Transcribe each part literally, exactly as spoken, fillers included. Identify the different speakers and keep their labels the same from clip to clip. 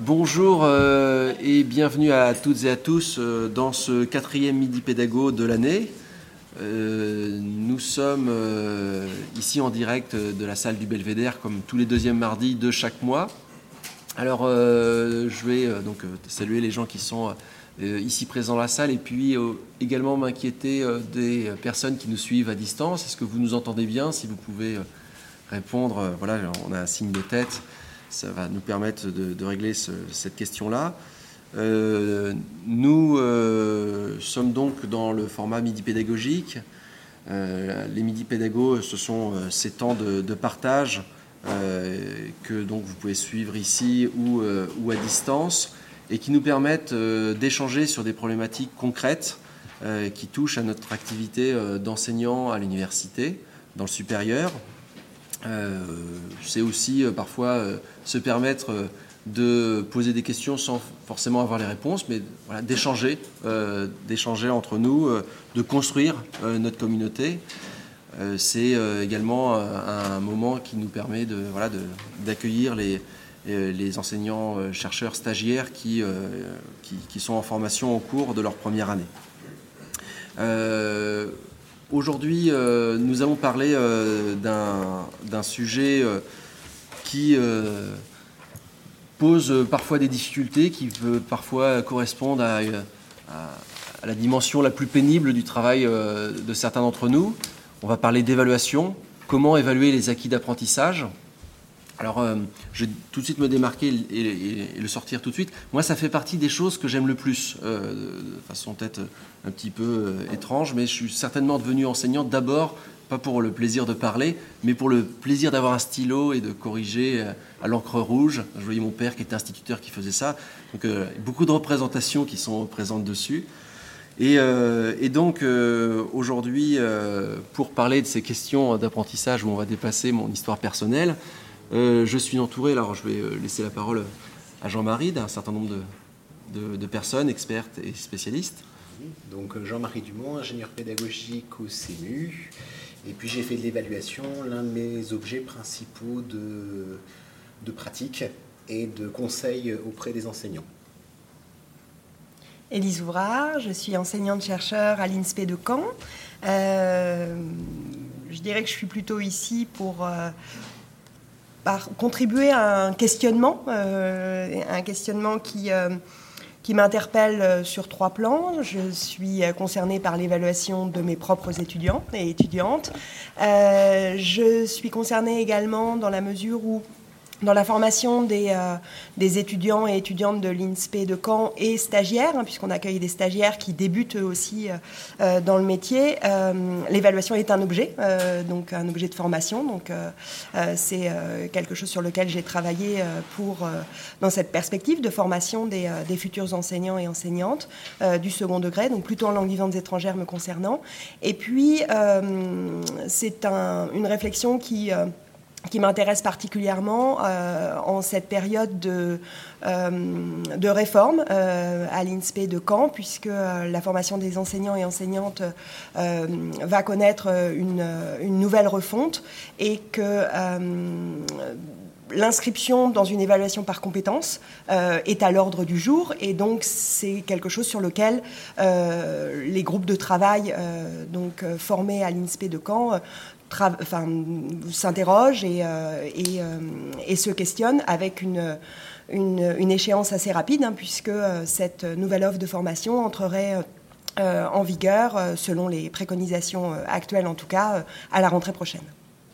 Speaker 1: Bonjour euh, et bienvenue à toutes et à tous euh, dans ce quatrième Midi Pédago de l'année. Euh, nous sommes euh, ici en direct de la salle du Belvédère comme tous les deuxièmes mardis de chaque mois. Alors euh, je vais euh, donc euh, saluer les gens qui sont euh, ici présents dans la salle et puis euh, également m'inquiéter euh, des personnes qui nous suivent à distance. Est-ce que vous nous entendez bien? Si vous pouvez euh, répondre, euh, voilà, on a un signe de tête. Ça va nous permettre de, de régler ce, cette question-là. Euh, nous euh, sommes donc dans le format midi pédagogique. Euh, les midis pédago, ce sont euh, ces temps de, de partage euh, que donc vous pouvez suivre ici ou, euh, ou à distance et qui nous permettent euh, d'échanger sur des problématiques concrètes euh, qui touchent à notre activité euh, d'enseignant à l'université, dans le supérieur. Euh, c'est aussi euh, parfois euh, se permettre euh, de poser des questions sans forcément avoir les réponses, mais voilà, d'échanger, euh, d'échanger entre nous, euh, de construire euh, notre communauté. Euh, c'est euh, également euh, un moment qui nous permet de, voilà, de, d'accueillir les, les enseignants, euh, chercheurs, stagiaires qui, euh, qui, qui sont en formation au cours de leur première année. Euh, Aujourd'hui, euh, nous allons parler euh, d'un, d'un sujet euh, qui euh, pose parfois des difficultés, qui peut parfois correspondre à, à, à la dimension la plus pénible du travail euh, de certains d'entre nous. On va parler d'évaluation, comment évaluer les acquis d'apprentissage. Alors, euh, je vais tout de suite me démarquer et, et, et le sortir tout de suite. Moi, ça fait partie des choses que j'aime le plus, euh, de façon peut-être un petit peu euh, étrange, mais je suis certainement devenu enseignant d'abord, pas pour le plaisir de parler, mais pour le plaisir d'avoir un stylo et de corriger euh, à l'encre rouge. Je voyais mon père qui était instituteur qui faisait ça, donc euh, beaucoup de représentations qui sont présentes dessus. Et, euh, et donc, euh, aujourd'hui, euh, pour parler de ces questions d'apprentissage où on va dépasser mon histoire personnelle, Euh, je suis entouré, alors je vais laisser la parole à Jean-Marie, d'un certain nombre de, de, de personnes, expertes et spécialistes.
Speaker 2: Donc Jean-Marie Dumont, ingénieur pédagogique au C E M U, et puis j'ai fait de l'évaluation, l'un de mes objets principaux de, de pratique et de conseil auprès des enseignants.
Speaker 3: Élise Ouvrard, je suis enseignante-chercheur à l'INSPE de Caen. Euh, je dirais que je suis plutôt ici pour... Euh, par contribuer à un questionnement, euh, un questionnement qui, euh, qui m'interpelle sur trois plans. Je suis concernée par l'évaluation de mes propres étudiants et étudiantes. Euh, je suis concernée également dans la mesure où, dans la formation des, euh, des étudiants et étudiantes de l'INSPE de Caen et stagiaires, hein, puisqu'on accueille des stagiaires qui débutent eux aussi euh, dans le métier, euh, l'évaluation est un objet, euh, donc un objet de formation. Donc euh, euh, c'est euh, quelque chose sur lequel j'ai travaillé euh, pour, euh, dans cette perspective de formation des, euh, des futurs enseignants et enseignantes euh, du second degré, donc plutôt en langues vivantes étrangères me concernant. Et puis euh, c'est un, une réflexion qui... Euh, qui m'intéresse particulièrement euh, en cette période de, euh, de réforme euh, à l'INSPE de Caen, puisque euh, la formation des enseignants et enseignantes euh, va connaître une, une nouvelle refonte et que euh, l'inscription dans une évaluation par compétences euh, est à l'ordre du jour, et donc c'est quelque chose sur lequel euh, les groupes de travail euh, donc, euh, formés à l'INSPE de Caen Tra- enfin, s'interroge et, euh, et, euh, et se questionne avec une, une, une échéance assez rapide, hein, puisque euh, cette nouvelle offre de formation entrerait euh, en vigueur, euh, selon les préconisations euh, actuelles en tout cas, euh, à la rentrée prochaine.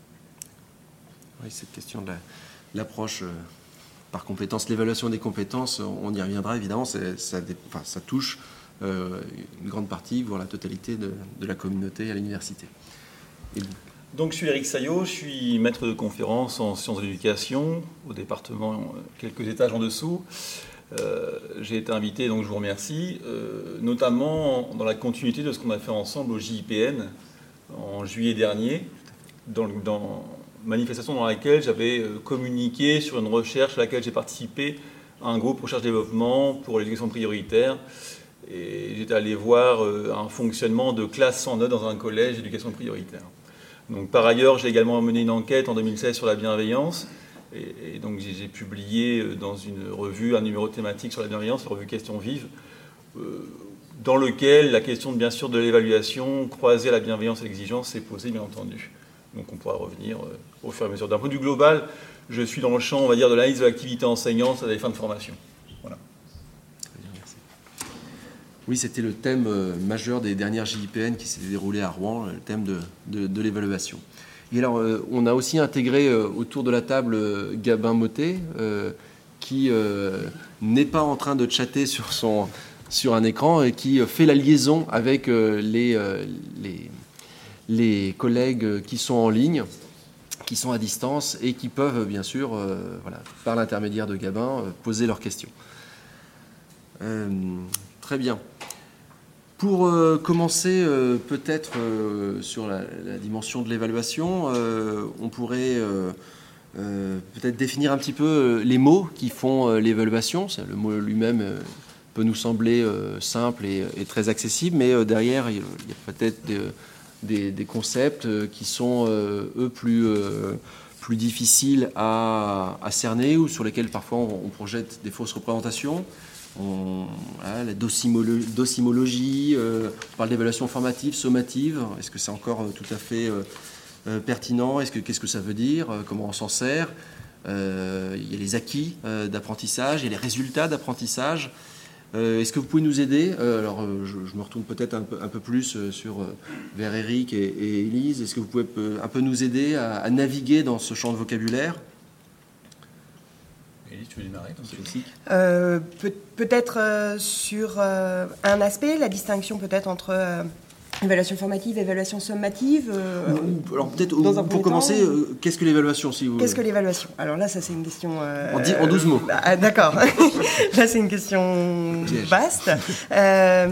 Speaker 1: Oui, cette question de la, l'approche euh, par compétences, l'évaluation des compétences, on y reviendra évidemment, c'est, ça, enfin, ça touche euh, une grande partie, voire la totalité de, de la communauté à l'université. Et vous ?
Speaker 4: Donc, je suis Éric Saillot, je suis maître de conférence en sciences de l'éducation au département quelques étages en dessous. Euh, j'ai été invité, donc je vous remercie, euh, notamment dans la continuité de ce qu'on a fait ensemble au J I P N en juillet dernier, dans, dans manifestation dans laquelle j'avais communiqué sur une recherche à laquelle j'ai participé à un groupe recherche-développement pour l'éducation prioritaire. Et j'étais allé voir un fonctionnement de classe sans notes dans un collège d'éducation prioritaire. Donc, par ailleurs, j'ai également mené une enquête en deux mille seize sur la bienveillance Et, et donc j'ai publié dans une revue un numéro thématique sur la bienveillance, la revue Questions Vives, euh, dans lequel la question, bien sûr, de l'évaluation croisée à la bienveillance et l'exigence s'est posée, bien entendu. Donc on pourra revenir euh, au fur et à mesure. D'un point de vue global, je suis dans le champ, on va dire, de l'analyse de l'activité enseignante à des fins de formation. Voilà.
Speaker 1: Très bien, merci. Oui, c'était le thème euh, majeur des dernières J I P N qui s'était déroulé à Rouen, le thème de, de, de l'évaluation. Et alors, euh, on a aussi intégré euh, autour de la table euh, Gabin Mottet, euh, qui euh, n'est pas en train de chatter sur, son, sur un écran et qui fait la liaison avec euh, les, euh, les, les collègues qui sont en ligne, qui sont à distance et qui peuvent, bien sûr, euh, voilà, par l'intermédiaire de Gabin, euh, poser leurs questions. Euh, très bien. Pour euh, commencer euh, peut-être euh, sur la, la dimension de l'évaluation, euh, on pourrait euh, euh, peut-être définir un petit peu euh, les mots qui font euh, l'évaluation. Le mot lui-même euh, peut nous sembler euh, simple et, et très accessible, mais euh, derrière, il y a peut-être des, des, des concepts euh, qui sont, euh, eux, plus, euh, plus difficiles à, à cerner ou sur lesquels parfois on, on projette des fausses représentations. On, voilà, la docimolo- docimologie, euh, on parle d'évaluation formative, sommative. Est-ce que c'est encore euh, tout à fait euh, euh, pertinent? Est-ce que, qu'est-ce que ça veut dire? euh, Comment on s'en sert? euh, Il y a les acquis euh, d'apprentissage, il y a les résultats d'apprentissage. Euh, est-ce que vous pouvez nous aider? euh, Alors, euh, je, je me retourne peut-être un peu, un peu plus euh, sur, euh, vers Eric et, et Élise. Est-ce que vous pouvez peu, un peu nous aider à, à naviguer dans ce champ de vocabulaire?
Speaker 4: Élise, tu veux démarrer dans ce
Speaker 3: euh, peut, Peut-être euh, sur euh, un aspect, la distinction peut-être entre euh, évaluation formative et évaluation sommative. Euh,
Speaker 1: ou, alors peut-être
Speaker 3: dans un
Speaker 1: pour
Speaker 3: premier
Speaker 1: commencer,
Speaker 3: temps,
Speaker 1: euh, qu'est-ce que l'évaluation si vous...
Speaker 3: Qu'est-ce que l'évaluation? Alors là, ça c'est une question... Euh,
Speaker 1: en, dix, en douze mots.
Speaker 3: Ah, d'accord. Là, c'est une question vaste. Euh,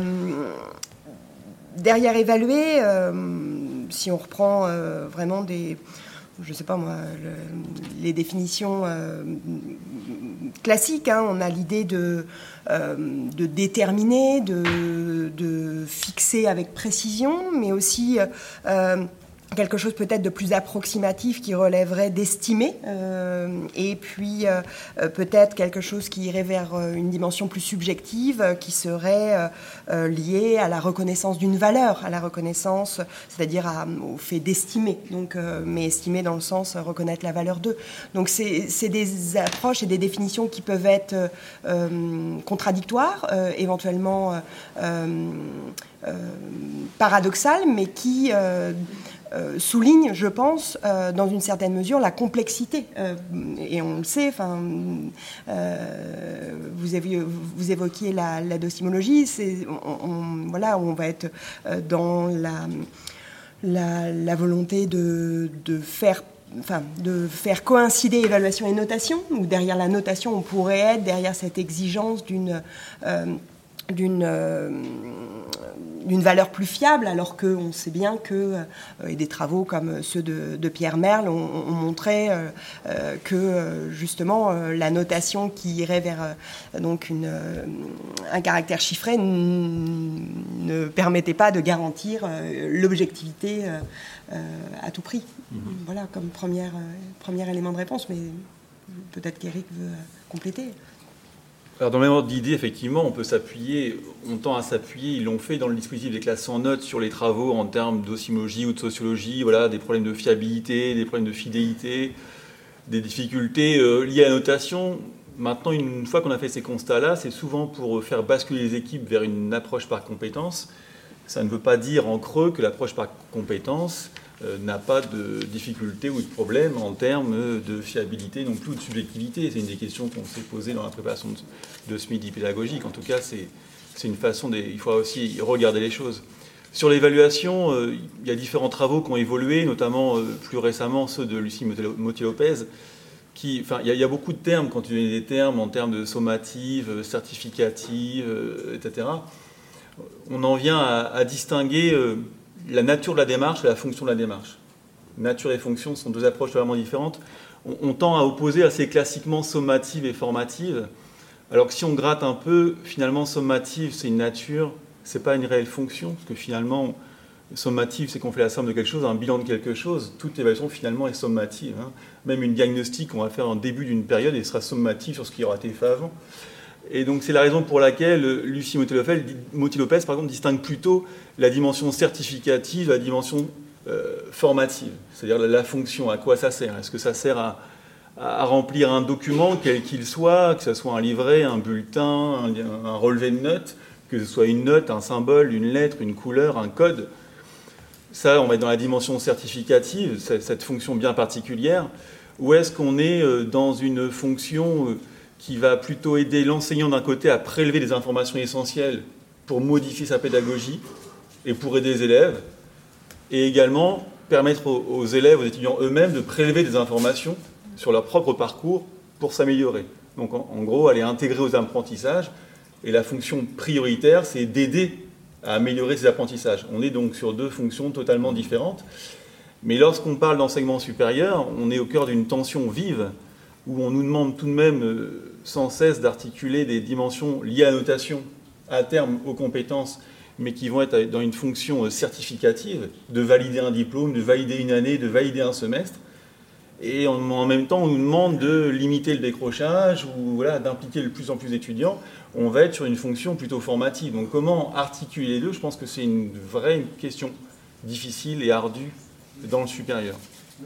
Speaker 3: derrière évaluer, euh, si on reprend euh, vraiment des... je ne sais pas moi, le, les définitions euh, classiques, hein, on a l'idée de, euh, de déterminer, de, de fixer avec précision, mais aussi euh, quelque chose peut-être de plus approximatif qui relèverait d'estimer, euh, et puis euh, peut-être quelque chose qui irait vers une dimension plus subjective, euh, qui serait euh, liée à la reconnaissance d'une valeur, à la reconnaissance, c'est-à-dire à, au fait d'estimer, donc, euh, mais estimer dans le sens euh, reconnaître la valeur d'eux. Donc c'est, c'est des approches et des définitions qui peuvent être euh, contradictoires, euh, éventuellement euh, euh, paradoxales, mais qui... Euh, Euh, souligne, je pense, euh, dans une certaine mesure, la complexité. Euh, et on le sait, enfin, euh, vous, aviez, vous évoquiez la, la docimologie, c'est, on, on, voilà, on va être euh, dans la, la, la volonté de, de faire Enfin, de faire coïncider évaluation et notation, où derrière la notation, on pourrait être derrière cette exigence d'une... Euh, d'une, euh, d'une valeur plus fiable, alors qu'on sait bien que euh, et des travaux comme ceux de, de Pierre Merle ont, ont montré euh, euh, que euh, justement euh, la notation qui irait vers euh, donc une, euh, un caractère chiffré n- ne permettait pas de garantir euh, l'objectivité euh, euh, à tout prix. Mmh. Voilà, comme première, euh, premier élément de réponse, mais peut-être qu'Éric veut euh, compléter.
Speaker 4: Alors dans le même ordre d'idée, effectivement, on peut s'appuyer, on tend à s'appuyer, ils l'ont fait dans le dispositif des classes sans notes sur les travaux en termes d'ocimologie ou de sociologie, voilà, des problèmes de fiabilité, des problèmes de fidélité, des difficultés euh, liées à la notation. Maintenant, une fois qu'on a fait ces constats-là, c'est souvent pour faire basculer les équipes vers une approche par compétence. Ça ne veut pas dire en creux que l'approche par compétence euh, n'a pas de difficultés ou de problèmes en termes de fiabilité non plus ou de subjectivité. C'est une des questions qu'on s'est posées dans la préparation de, de ce midi pédagogique. En tout cas, c'est, c'est une façon, des, il faut aussi regarder les choses. Sur l'évaluation, euh, il y a différents travaux qui ont évolué, notamment euh, plus récemment ceux de Lucie Motier-Lopez. Qui, enfin, il y, a, il y a beaucoup de termes, quand tu donnes des termes en termes de sommative, certificative, euh, et cetera. On en vient à, à distinguer euh, la nature de la démarche et la fonction de la démarche. Nature et fonction sont deux approches vraiment différentes. On, on tend à opposer assez classiquement sommative et formative, alors que si on gratte un peu, finalement, sommative, c'est une nature, c'est pas une réelle fonction, parce que finalement, sommative, c'est qu'on fait la somme de quelque chose, un bilan de quelque chose. Toute évaluation, finalement, est sommative. Hein. Même une diagnostic qu'on va faire en début d'une période, elle sera sommative sur ce qui aura été fait avant. Et donc, c'est la raison pour laquelle Lucie Motti-Lopez, par exemple, distingue plutôt la dimension certificative de la dimension euh, formative. C'est-à-dire la, la fonction, à quoi ça sert. Est-ce que ça sert à, à remplir un document, quel qu'il soit, que ce soit un livret, un bulletin, un, un relevé de notes, que ce soit une note, un symbole, une lettre, une couleur, un code. Ça, on va être dans la dimension certificative, cette fonction bien particulière. Ou est-ce qu'on est dans une fonction qui va plutôt aider l'enseignant d'un côté à prélever des informations essentielles pour modifier sa pédagogie et pour aider les élèves, et également permettre aux, aux élèves, aux étudiants eux-mêmes de prélever des informations sur leur propre parcours pour s'améliorer. Donc en, en gros, aller intégrer aux apprentissages, et la fonction prioritaire, c'est d'aider à améliorer ces apprentissages. On est donc sur deux fonctions totalement différentes, mais lorsqu'on parle d'enseignement supérieur, on est au cœur d'une tension vive, où on nous demande tout de même sans cesse d'articuler des dimensions liées à la notation, à terme aux compétences, mais qui vont être dans une fonction certificative, de valider un diplôme, de valider une année, de valider un semestre. Et en même temps, on nous demande de limiter le décrochage ou voilà, d'impliquer de plus en plus d'étudiants. On va être sur une fonction plutôt formative. Donc comment articuler les deux? Je pense que c'est une vraie question difficile et ardue dans le supérieur.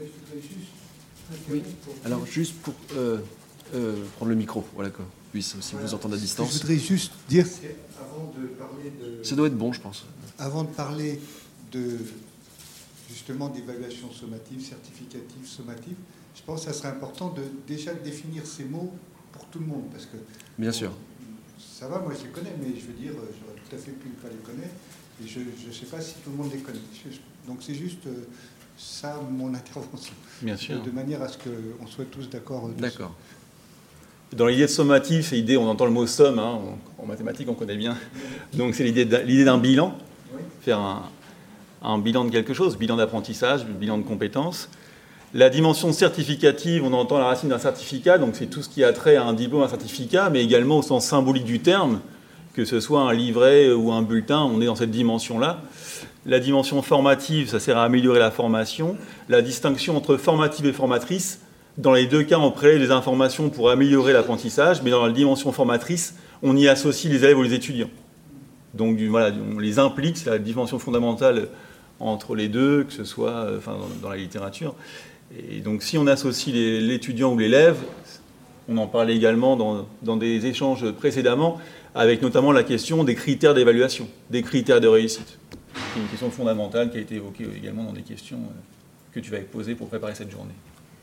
Speaker 1: Oui, alors juste pour euh, euh, prendre le micro, voilà quoi, puisse aussi vous entendre à distance.
Speaker 5: Je voudrais juste dire, avant de parler de...
Speaker 1: Ça doit être bon, je pense.
Speaker 5: Avant de parler de, justement, d'évaluation sommative, certificative, sommative, je pense que ça serait important de déjà définir ces mots pour tout le monde, parce que...
Speaker 1: Bien sûr.
Speaker 5: Ça va, moi je les connais, mais je veux dire, j'aurais tout à fait pu ne pas les connaître, et je ne sais pas si tout le monde les connaît. Donc c'est juste... ça, mon intervention.
Speaker 4: Bien sûr.
Speaker 5: De manière à ce qu'on soit tous d'accord.
Speaker 4: D'accord. Dans l'idée de sommative, c'est l'idée, on entend le mot somme, hein, en mathématiques on connaît bien. Donc c'est l'idée d'un bilan, oui. Faire un, un bilan de quelque chose, bilan d'apprentissage, bilan de compétences. La dimension certificative, on entend la racine d'un certificat, donc c'est tout ce qui a trait à un diplôme, un certificat, mais également au sens symbolique du terme, que ce soit un livret ou un bulletin, on est dans cette dimension-là. La dimension formative, ça sert à améliorer la formation. La distinction entre formative et formatrice, dans les deux cas, on prélève des informations pour améliorer l'apprentissage, mais dans la dimension formatrice, on y associe les élèves ou les étudiants. Donc voilà, on les implique, c'est la dimension fondamentale entre les deux, que ce soit enfin, dans, dans la littérature. Et donc si on associe l'étudiant ou l'élève, on en parlait également dans, dans des échanges précédemment, avec notamment la question des critères d'évaluation, des critères de réussite. C'est une question fondamentale qui a été évoquée également dans des questions que tu vas poser pour préparer cette journée.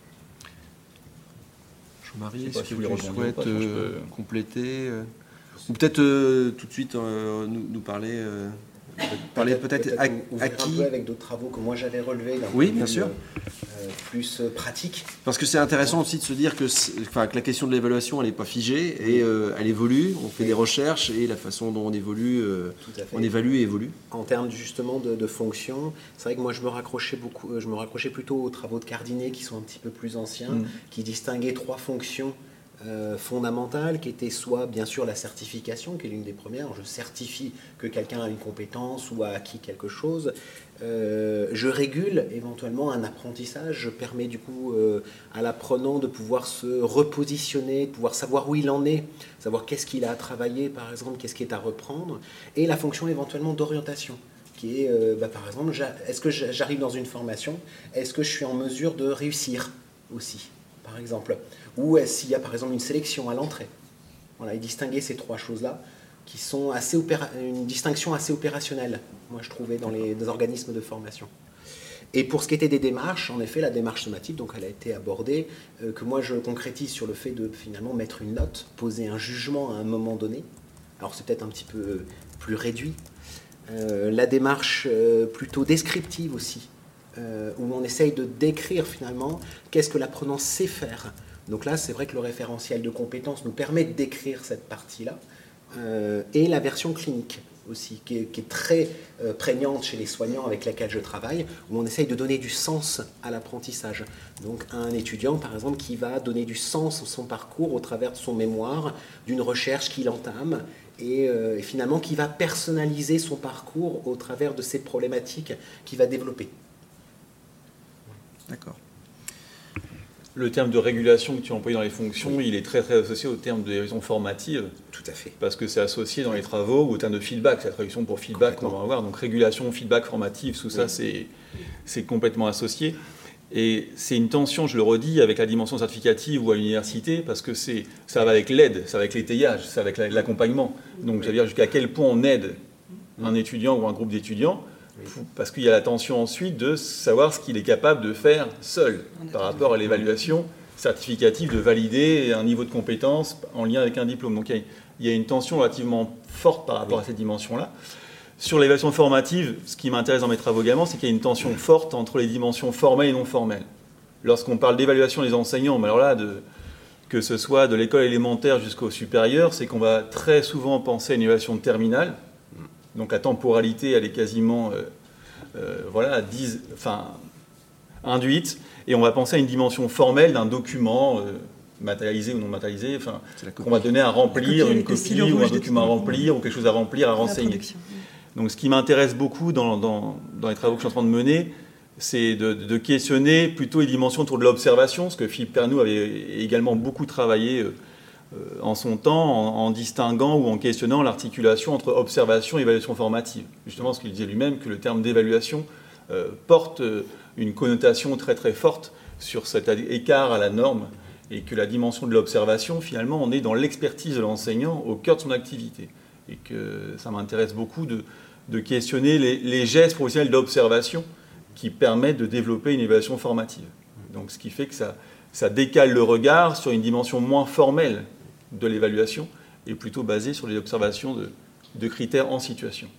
Speaker 1: Jean-Marie, est-ce que si tu souhaites pas, euh, peux... compléter euh, ou peut-être euh, tout de suite euh, nous, nous parler, euh, parler peut-être
Speaker 2: peut-être
Speaker 1: à,
Speaker 2: à qui
Speaker 1: un peu
Speaker 2: avec d'autres travaux que moi j'avais relevés.
Speaker 1: Oui, bien sûr.
Speaker 2: Euh, plus euh, pratique.
Speaker 1: Parce que c'est intéressant aussi de se dire que, enfin, que la question de l'évaluation, elle n'est pas figée et euh, elle évolue. On fait oui. des recherches et la façon dont on évolue, euh, on évalue et évolue.
Speaker 2: En termes justement de, de fonction, c'est vrai que moi je me raccrochais beaucoup, je me raccrochais plutôt aux travaux de Cardinet qui sont un petit peu plus anciens, mmh. qui distinguaient trois fonctions euh, fondamentales, qui étaient soit bien sûr la certification, qui est l'une des premières. Je certifie que quelqu'un a une compétence ou a acquis quelque chose. Euh, je régule éventuellement un apprentissage, je permets du coup euh, à l'apprenant de pouvoir se repositionner, de pouvoir savoir où il en est, savoir qu'est-ce qu'il a à travailler par exemple, qu'est-ce qui est à reprendre, et la fonction éventuellement d'orientation, qui est euh, bah, par exemple, est-ce que j'arrive dans une formation, est-ce que je suis en mesure de réussir aussi, par exemple, ou est-ce qu'il y a par exemple une sélection à l'entrée. Voilà, et distinguer ces trois choses-là, qui sont assez opéra- une distinction assez opérationnelle, moi je trouvais, dans les, les organismes de formation. Et pour ce qui était des démarches, en effet, la démarche sommative, donc elle a été abordée, euh, que moi je concrétise sur le fait de finalement mettre une note, poser un jugement à un moment donné. Alors c'est peut-être un petit peu plus réduit. Euh, la démarche euh, plutôt descriptive aussi, euh, où on essaye de décrire finalement qu'est-ce que l'apprenant sait faire. Donc là, c'est vrai que le référentiel de compétences nous permet de décrire cette partie-là. Euh, et la version clinique aussi, qui est, qui est très euh, prégnante chez les soignants avec lesquels je travaille, où on essaye de donner du sens à l'apprentissage. Donc un étudiant, par exemple, qui va donner du sens à son parcours au travers de son mémoire, d'une recherche qu'il entame, et, euh, et finalement qui va personnaliser son parcours au travers de ces problématiques qu'il va développer.
Speaker 1: D'accord.
Speaker 4: Le terme de régulation que tu as employé dans les fonctions, oui. il est très très associé au terme de révision formative.
Speaker 2: Tout à fait.
Speaker 4: Parce que c'est associé dans les travaux au terme de feedback, c'est la traduction pour feedback qu'on va avoir. Donc régulation, feedback, formative, tout ça, oui. c'est, c'est complètement associé. Et c'est une tension, je le redis, avec la dimension certificative ou à l'université, parce que c'est, ça va avec l'aide, ça va avec l'étayage, ça va avec l'accompagnement. Donc, ça veut dire jusqu'à quel point on aide un étudiant ou un groupe d'étudiants, parce qu'il y a la tension ensuite de savoir ce qu'il est capable de faire seul par rapport à l'évaluation certificative, de valider un niveau de compétence en lien avec un diplôme. Donc, il y a une tension relativement forte par rapport à cette dimension-là. Sur l'évaluation formative, ce qui m'intéresse dans mes travaux également, c'est qu'il y a une tension forte entre les dimensions formelles et non formelles. Lorsqu'on parle d'évaluation des enseignants, mais alors là, de, que ce soit de l'école élémentaire jusqu'au supérieur, c'est qu'on va très souvent penser à une évaluation terminale. Donc la temporalité, elle est quasiment euh, euh, voilà, dix, enfin, induite. Et on va penser à une dimension formelle d'un document, euh, matérialisé ou non matérialisé, enfin, qu'on va donner à remplir, une copie ou un document à remplir, ou quelque chose à remplir, à renseigner. Donc ce qui m'intéresse beaucoup dans, dans, dans les travaux que je suis en train de mener, c'est de, de questionner plutôt les dimensions autour de l'observation, ce que Philippe Pernoud avait également beaucoup travaillé euh, en son temps, en, en distinguant ou en questionnant l'articulation entre observation et évaluation formative. Justement, ce qu'il disait lui-même, que le terme d'évaluation euh, porte une connotation très très forte sur cet écart à la norme, et que la dimension de l'observation, finalement, on est dans l'expertise de l'enseignant au cœur de son activité. Et que ça m'intéresse beaucoup de, de questionner les, les gestes professionnels d'observation qui permettent de développer une évaluation formative. Donc, ce qui fait que ça, ça décale le regard sur une dimension moins formelle de l'évaluation et plutôt basée sur les observations de, de critères en situation.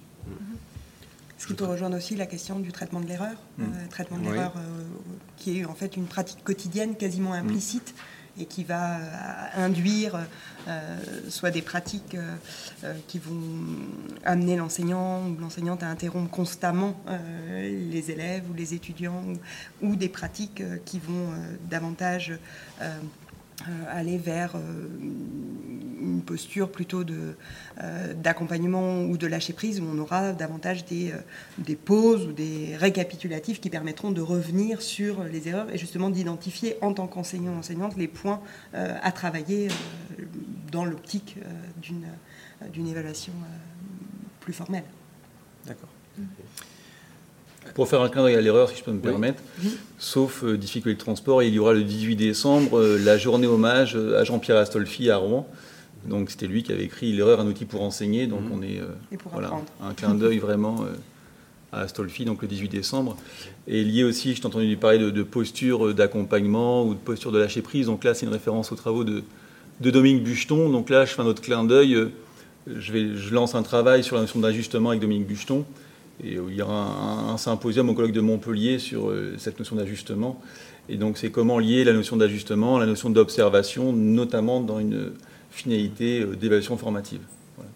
Speaker 3: Ce qui peut rejoindre aussi la question du traitement de l'erreur, mmh. euh, traitement de l'erreur oui. euh, qui est en fait une pratique quotidienne quasiment implicite. Mmh. Et qui va induire euh, soit des pratiques euh, euh, qui vont amener l'enseignant ou l'enseignante à interrompre constamment euh, les élèves ou les étudiants, ou, ou des pratiques euh, qui vont euh, davantage euh, euh, aller vers euh, une posture plutôt de, euh, d'accompagnement ou de lâcher prise, où on aura davantage des, euh, des pauses ou des récapitulatifs qui permettront de revenir sur les erreurs et justement d'identifier en tant qu'enseignant ou enseignante les points euh, à travailler euh, dans l'optique euh, d'une, euh, d'une évaluation euh, plus formelle.
Speaker 1: D'accord.
Speaker 3: Mmh.
Speaker 4: Pour faire un clin d'œil à l'erreur, si je peux me oui. permettre, oui. sauf euh, difficulté de transport, il y aura le dix-huit décembre euh, la journée hommage à Jean-Pierre Astolfi à Rouen. Donc c'était lui qui avait écrit L'erreur, un outil pour enseigner. Donc mmh. on est euh, voilà, un clin d'œil vraiment euh, à Astolfi, donc le dix-huit décembre. Et lié aussi, je t'ai entendu parler de, de posture d'accompagnement ou de posture de lâcher prise. Donc là, c'est une référence aux travaux de, de Dominique Bucheton. Donc là, je fais un autre clin d'œil. Euh, je, vais, je lance un travail sur la notion d'ajustement avec Dominique Bucheton. Et il y aura un, un symposium au colloque de Montpellier sur euh, cette notion d'ajustement. Et donc, c'est comment lier la notion d'ajustement à la notion d'observation, notamment dans une finalité euh, d'évaluation formative. Voilà.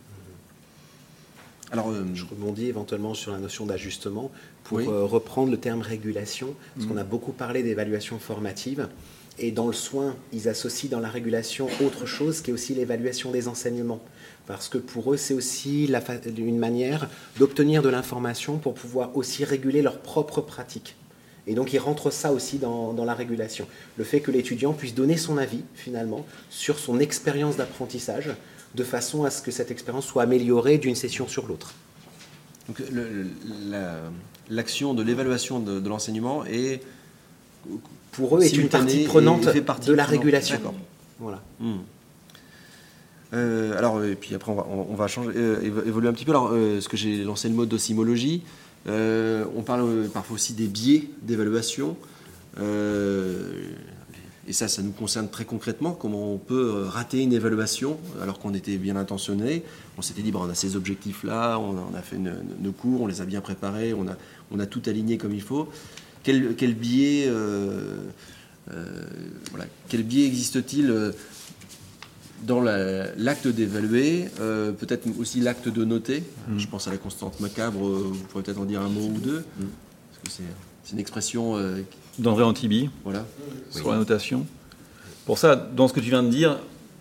Speaker 2: Alors, euh, je rebondis éventuellement sur la notion d'ajustement pour oui. euh, reprendre le terme régulation, parce mmh. qu'on a beaucoup parlé d'évaluation formative. Et dans le soin, ils associent dans la régulation autre chose qui est aussi l'évaluation des enseignements. Parce que pour eux, c'est aussi la fa- une manière d'obtenir de l'information pour pouvoir aussi réguler leurs propres pratiques. Et donc, ils rentrent ça aussi dans, dans la régulation. Le fait que l'étudiant puisse donner son avis, finalement, sur son expérience d'apprentissage, de façon à ce que cette expérience soit améliorée d'une session sur l'autre.
Speaker 1: Donc, le, la, l'action de l'évaluation de, de l'enseignement est...
Speaker 2: Pour eux, est une partie prenante partie de la prenante. Régulation.
Speaker 1: D'accord.
Speaker 2: Voilà.
Speaker 1: Mmh. Euh, alors, et puis après, on va, on va changer, euh, évoluer un petit peu. Alors, euh, ce que j'ai lancé le mot d'ossimologie, euh, on parle euh, parfois aussi des biais d'évaluation. Euh, et ça, ça nous concerne très concrètement. Comment on peut rater une évaluation alors qu'on était bien intentionné. On s'était dit, bon, on a ces objectifs-là, on a, on a fait une, nos cours, on les a bien préparés, on a, on a tout aligné comme il faut. Quel, quel biais, euh, euh, voilà, quel biais existe-t-il euh, dans la, l'acte d'évaluer, euh, peut-être aussi l'acte de noter. Mmh. Je pense à la constante macabre, euh, vous pourrez peut-être en dire un mot ou deux, mmh. parce que c'est, c'est une expression... Euh,
Speaker 4: d'André Antibi,
Speaker 1: voilà.
Speaker 4: sur oui. la notation. Pour ça, dans ce que tu viens de dire,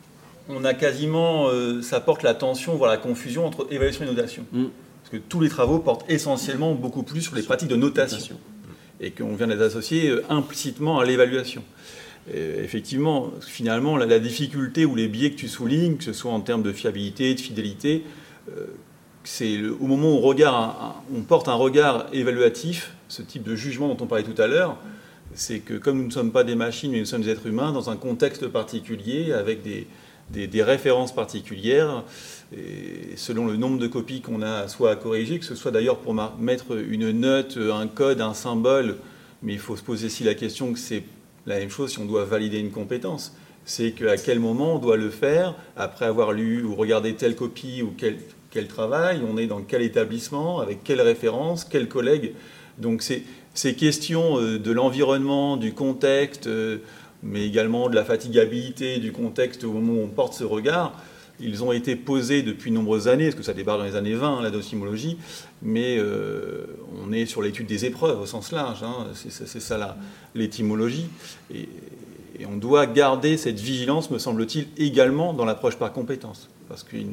Speaker 4: on a quasiment, euh, ça porte la tension, voire la confusion entre évaluation et notation. Mm. Parce que tous les travaux portent essentiellement beaucoup plus sur les pratiques de notation. notation. Et qu'on vient de les associer euh, implicitement à l'évaluation. Et effectivement, finalement, la, la difficulté ou les biais que tu soulignes, que ce soit en termes de fiabilité, de fidélité, euh, c'est le, au moment où on, regarde un, un, on porte un regard évaluatif, ce type de jugement dont on parlait tout à l'heure, c'est que comme nous ne sommes pas des machines, mais nous sommes des êtres humains, dans un contexte particulier, avec des, des, des références particulières, et selon le nombre de copies qu'on a soit à corriger, que ce soit d'ailleurs pour mettre une note, un code, un symbole, mais il faut se poser aussi la question que c'est la même chose si on doit valider une compétence. C'est qu'à quel moment on doit le faire, après avoir lu ou regardé telle copie ou quel, quel travail, on est dans quel établissement, avec quelle référence, quel collègue. Donc c'est, ces questions de l'environnement, du contexte, mais également de la fatigabilité du contexte au moment où on porte ce regard, ils ont été posés depuis de nombreuses années, parce que ça débarque dans les années vingt, la docimologie, mais euh, on est sur l'étude des épreuves au sens large, hein, c'est, c'est ça la, l'étymologie, et, et on doit garder cette vigilance, me semble-t-il, également dans l'approche par compétence, parce qu'on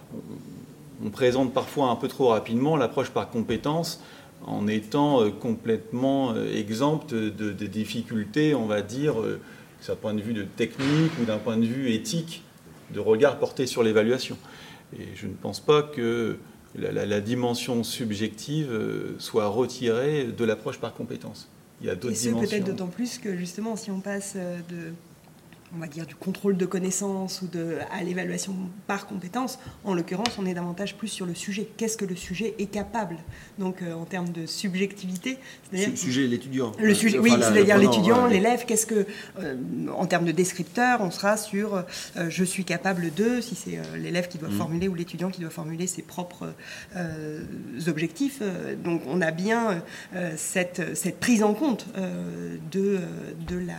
Speaker 4: on présente parfois un peu trop rapidement l'approche par compétence en étant euh, complètement euh, exempte de, de difficultés, on va dire, euh, que ce soit d'un point de vue de technique ou d'un point de vue éthique, de regard porté sur l'évaluation. Et je ne pense pas que la, la, la dimension subjective soit retirée de l'approche par compétence. Il y a d'autres
Speaker 3: Et ce,
Speaker 4: dimensions.
Speaker 3: Peut-être d'autant plus que justement, si on passe de, on va dire, du contrôle de connaissances ou de, à l'évaluation par compétence, en l'occurrence, on est davantage plus sur le sujet. Qu'est-ce que le sujet est capable ? Donc, euh, en termes de subjectivité,
Speaker 1: c'est-à-dire le sujet, l'étudiant.
Speaker 3: Le sujet, enfin, oui, la, c'est-à-dire l'étudiant, ouais, l'élève. Qu'est-ce que, euh, en termes de descripteur, on sera sur euh, je suis capable de, si c'est euh, l'élève qui doit mmh. formuler ou l'étudiant qui doit formuler ses propres euh, objectifs. Donc, on a bien euh, cette, cette prise en compte euh, de, de la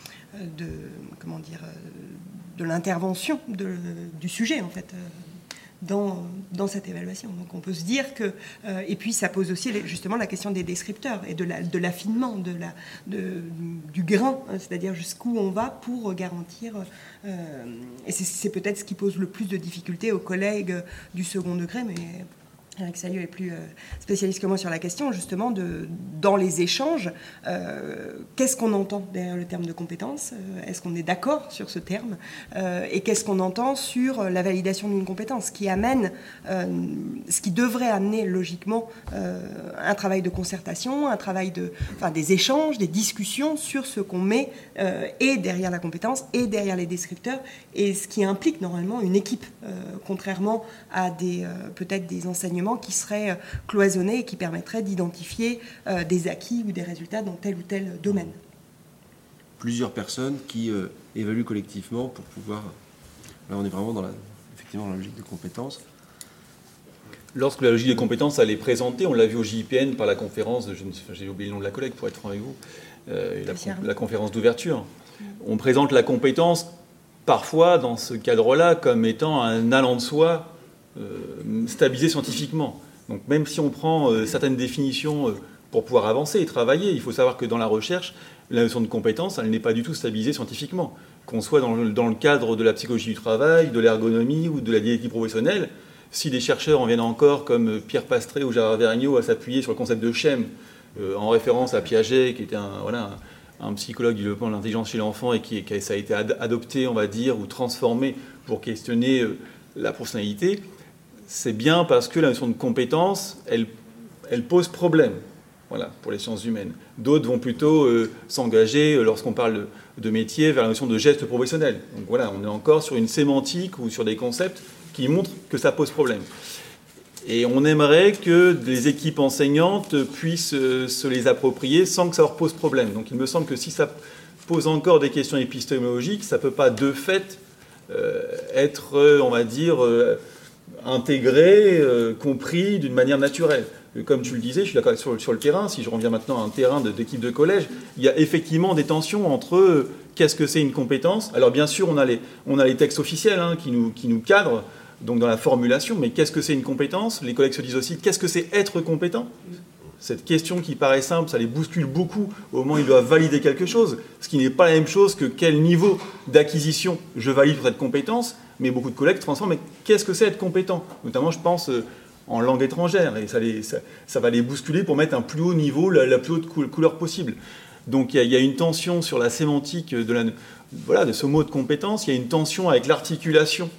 Speaker 3: de comment dire de l'intervention de, du sujet en fait dans, dans cette évaluation. Donc on peut se dire que euh, et puis ça pose aussi justement la question des descripteurs et de, la, de l'affinement de la, de, du grain, hein, c'est-à-dire jusqu'où on va pour garantir euh, et c'est, c'est peut-être ce qui pose le plus de difficultés aux collègues du second degré, mais Eric Salieu est plus spécialiste que moi sur la question, justement, de, dans les échanges, euh, qu'est-ce qu'on entend derrière le terme de compétence ? Est-ce qu'on est d'accord sur ce terme ? euh, Et qu'est-ce qu'on entend sur la validation d'une compétence, qui amène, euh, ce qui devrait amener logiquement euh, un travail de concertation, un travail de, enfin, des échanges, des discussions sur ce qu'on met euh, et derrière la compétence et derrière les descripteurs, et ce qui implique normalement une équipe, euh, contrairement à des, euh, peut-être des enseignements qui seraient cloisonnés et qui permettraient d'identifier euh, des acquis ou des résultats dans tel ou tel domaine.
Speaker 1: Plusieurs personnes qui euh, évaluent collectivement pour pouvoir... Là, on est vraiment dans la, effectivement, dans la logique de compétences.
Speaker 4: Lorsque la logique des compétences elle est présentée, on l'a vu au J I P N par la conférence, je ne sais, j'ai oublié le nom de la collègue pour être franc avec vous, euh, la, la conférence d'ouverture. On présente la compétence parfois dans ce cadre-là comme étant un allant de soi Euh, stabilisé scientifiquement. Donc même si on prend euh, certaines définitions euh, pour pouvoir avancer et travailler, il faut savoir que dans la recherche, la notion de compétence, elle n'est pas du tout stabilisée scientifiquement. Qu'on soit dans le, dans le cadre de la psychologie du travail, de l'ergonomie ou de la dialectique professionnelle, si des chercheurs en viennent encore comme Pierre Pastré ou Gérard Vergniaud à s'appuyer sur le concept de schème, euh, en référence à Piaget, qui était un, voilà, un, un psychologue du développement de l'intelligence chez l'enfant et qui, qui ça a été ad, adopté, on va dire, ou transformé pour questionner euh, la personnalité, c'est bien parce que la notion de compétence, elle, elle pose problème, voilà, pour les sciences humaines. D'autres vont plutôt euh, s'engager, euh, lorsqu'on parle de, de métier, vers la notion de geste professionnel. Donc voilà, on est encore sur une sémantique ou sur des concepts qui montrent que ça pose problème. Et on aimerait que les équipes enseignantes puissent euh, se les approprier sans que ça leur pose problème. Donc il me semble que si ça pose encore des questions épistémologiques, ça ne peut pas de fait euh, être, euh, on va dire... Euh, intégré, euh, compris d'une manière naturelle. Comme tu le disais, je suis d'accord sur, sur le terrain, si je reviens maintenant à un terrain de, d'équipe de collège, il y a effectivement des tensions entre euh, qu'est-ce que c'est une compétence. Alors bien sûr, on a les, on a les textes officiels hein, qui, nous, qui nous cadrent donc dans la formulation, mais qu'est-ce que c'est une compétence ? Les collègues se disent aussi qu'est-ce que c'est être compétent ? Cette question qui paraît simple, ça les bouscule beaucoup au moment où ils doivent valider quelque chose, ce qui n'est pas la même chose que quel niveau d'acquisition je valide pour cette compétence, mais beaucoup de collègues transforment, mais qu'est-ce que c'est être compétent? Notamment, je pense, euh, en langue étrangère, et ça, les, ça, ça va les bousculer pour mettre un plus haut niveau, la, la plus haute couleur possible. Donc il y, y a une tension sur la sémantique de, la, voilà, de ce mot de compétence, il y a une tension avec l'articulation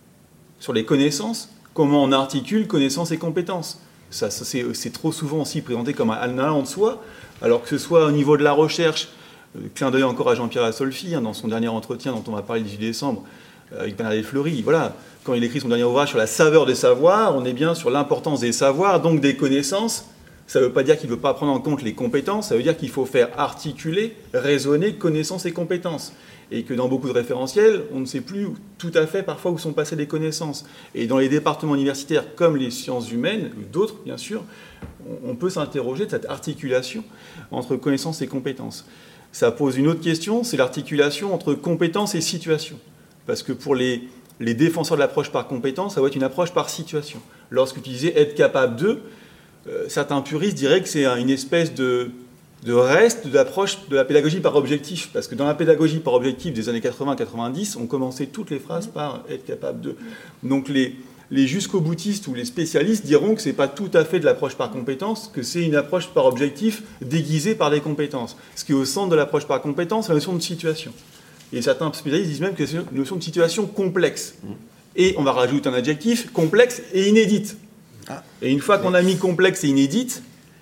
Speaker 4: sur les connaissances, comment on articule connaissances et compétences. Ça, ça, c'est, c'est trop souvent aussi présenté comme un allant de soi, alors que ce soit au niveau de la recherche, euh, clin d'œil encore à Jean-Pierre Assolfi, hein, dans son dernier entretien dont on va parler le dix-huit décembre, euh, avec Bernadette Fleury, voilà, quand il écrit son dernier ouvrage sur la saveur des savoirs, on est bien sur l'importance des savoirs, donc des connaissances. Ça ne veut pas dire qu'il ne veut pas prendre en compte les compétences, ça veut dire qu'il faut faire articuler, raisonner connaissances et compétences. Et que dans beaucoup de référentiels, on ne sait plus tout à fait parfois où sont passées les connaissances. Et dans les départements universitaires comme les sciences humaines, ou d'autres bien sûr, on peut s'interroger de cette articulation entre connaissances et compétences. Ça pose une autre question, c'est l'articulation entre compétences et situation. Parce que pour les, les défenseurs de l'approche par compétence, ça va être une approche par situation. Lorsque tu disais être capable de, euh, certains puristes diraient que c'est une espèce de... de reste de l'approche de la pédagogie par objectif. Parce que dans la pédagogie par objectif des années quatre-vingts quatre-vingt-dix, on commençait toutes les phrases par être capable de. Donc les, les jusqu'au boutistes ou les spécialistes diront que ce n'est pas tout à fait de l'approche par compétence, que c'est une approche par objectif déguisée par des compétences. Ce qui est au centre de l'approche par compétence, c'est la notion de situation. Et certains spécialistes disent même que c'est une notion de situation complexe. Et on va rajouter un adjectif, complexe et inédite. Et une fois qu'on a mis complexe et inédite,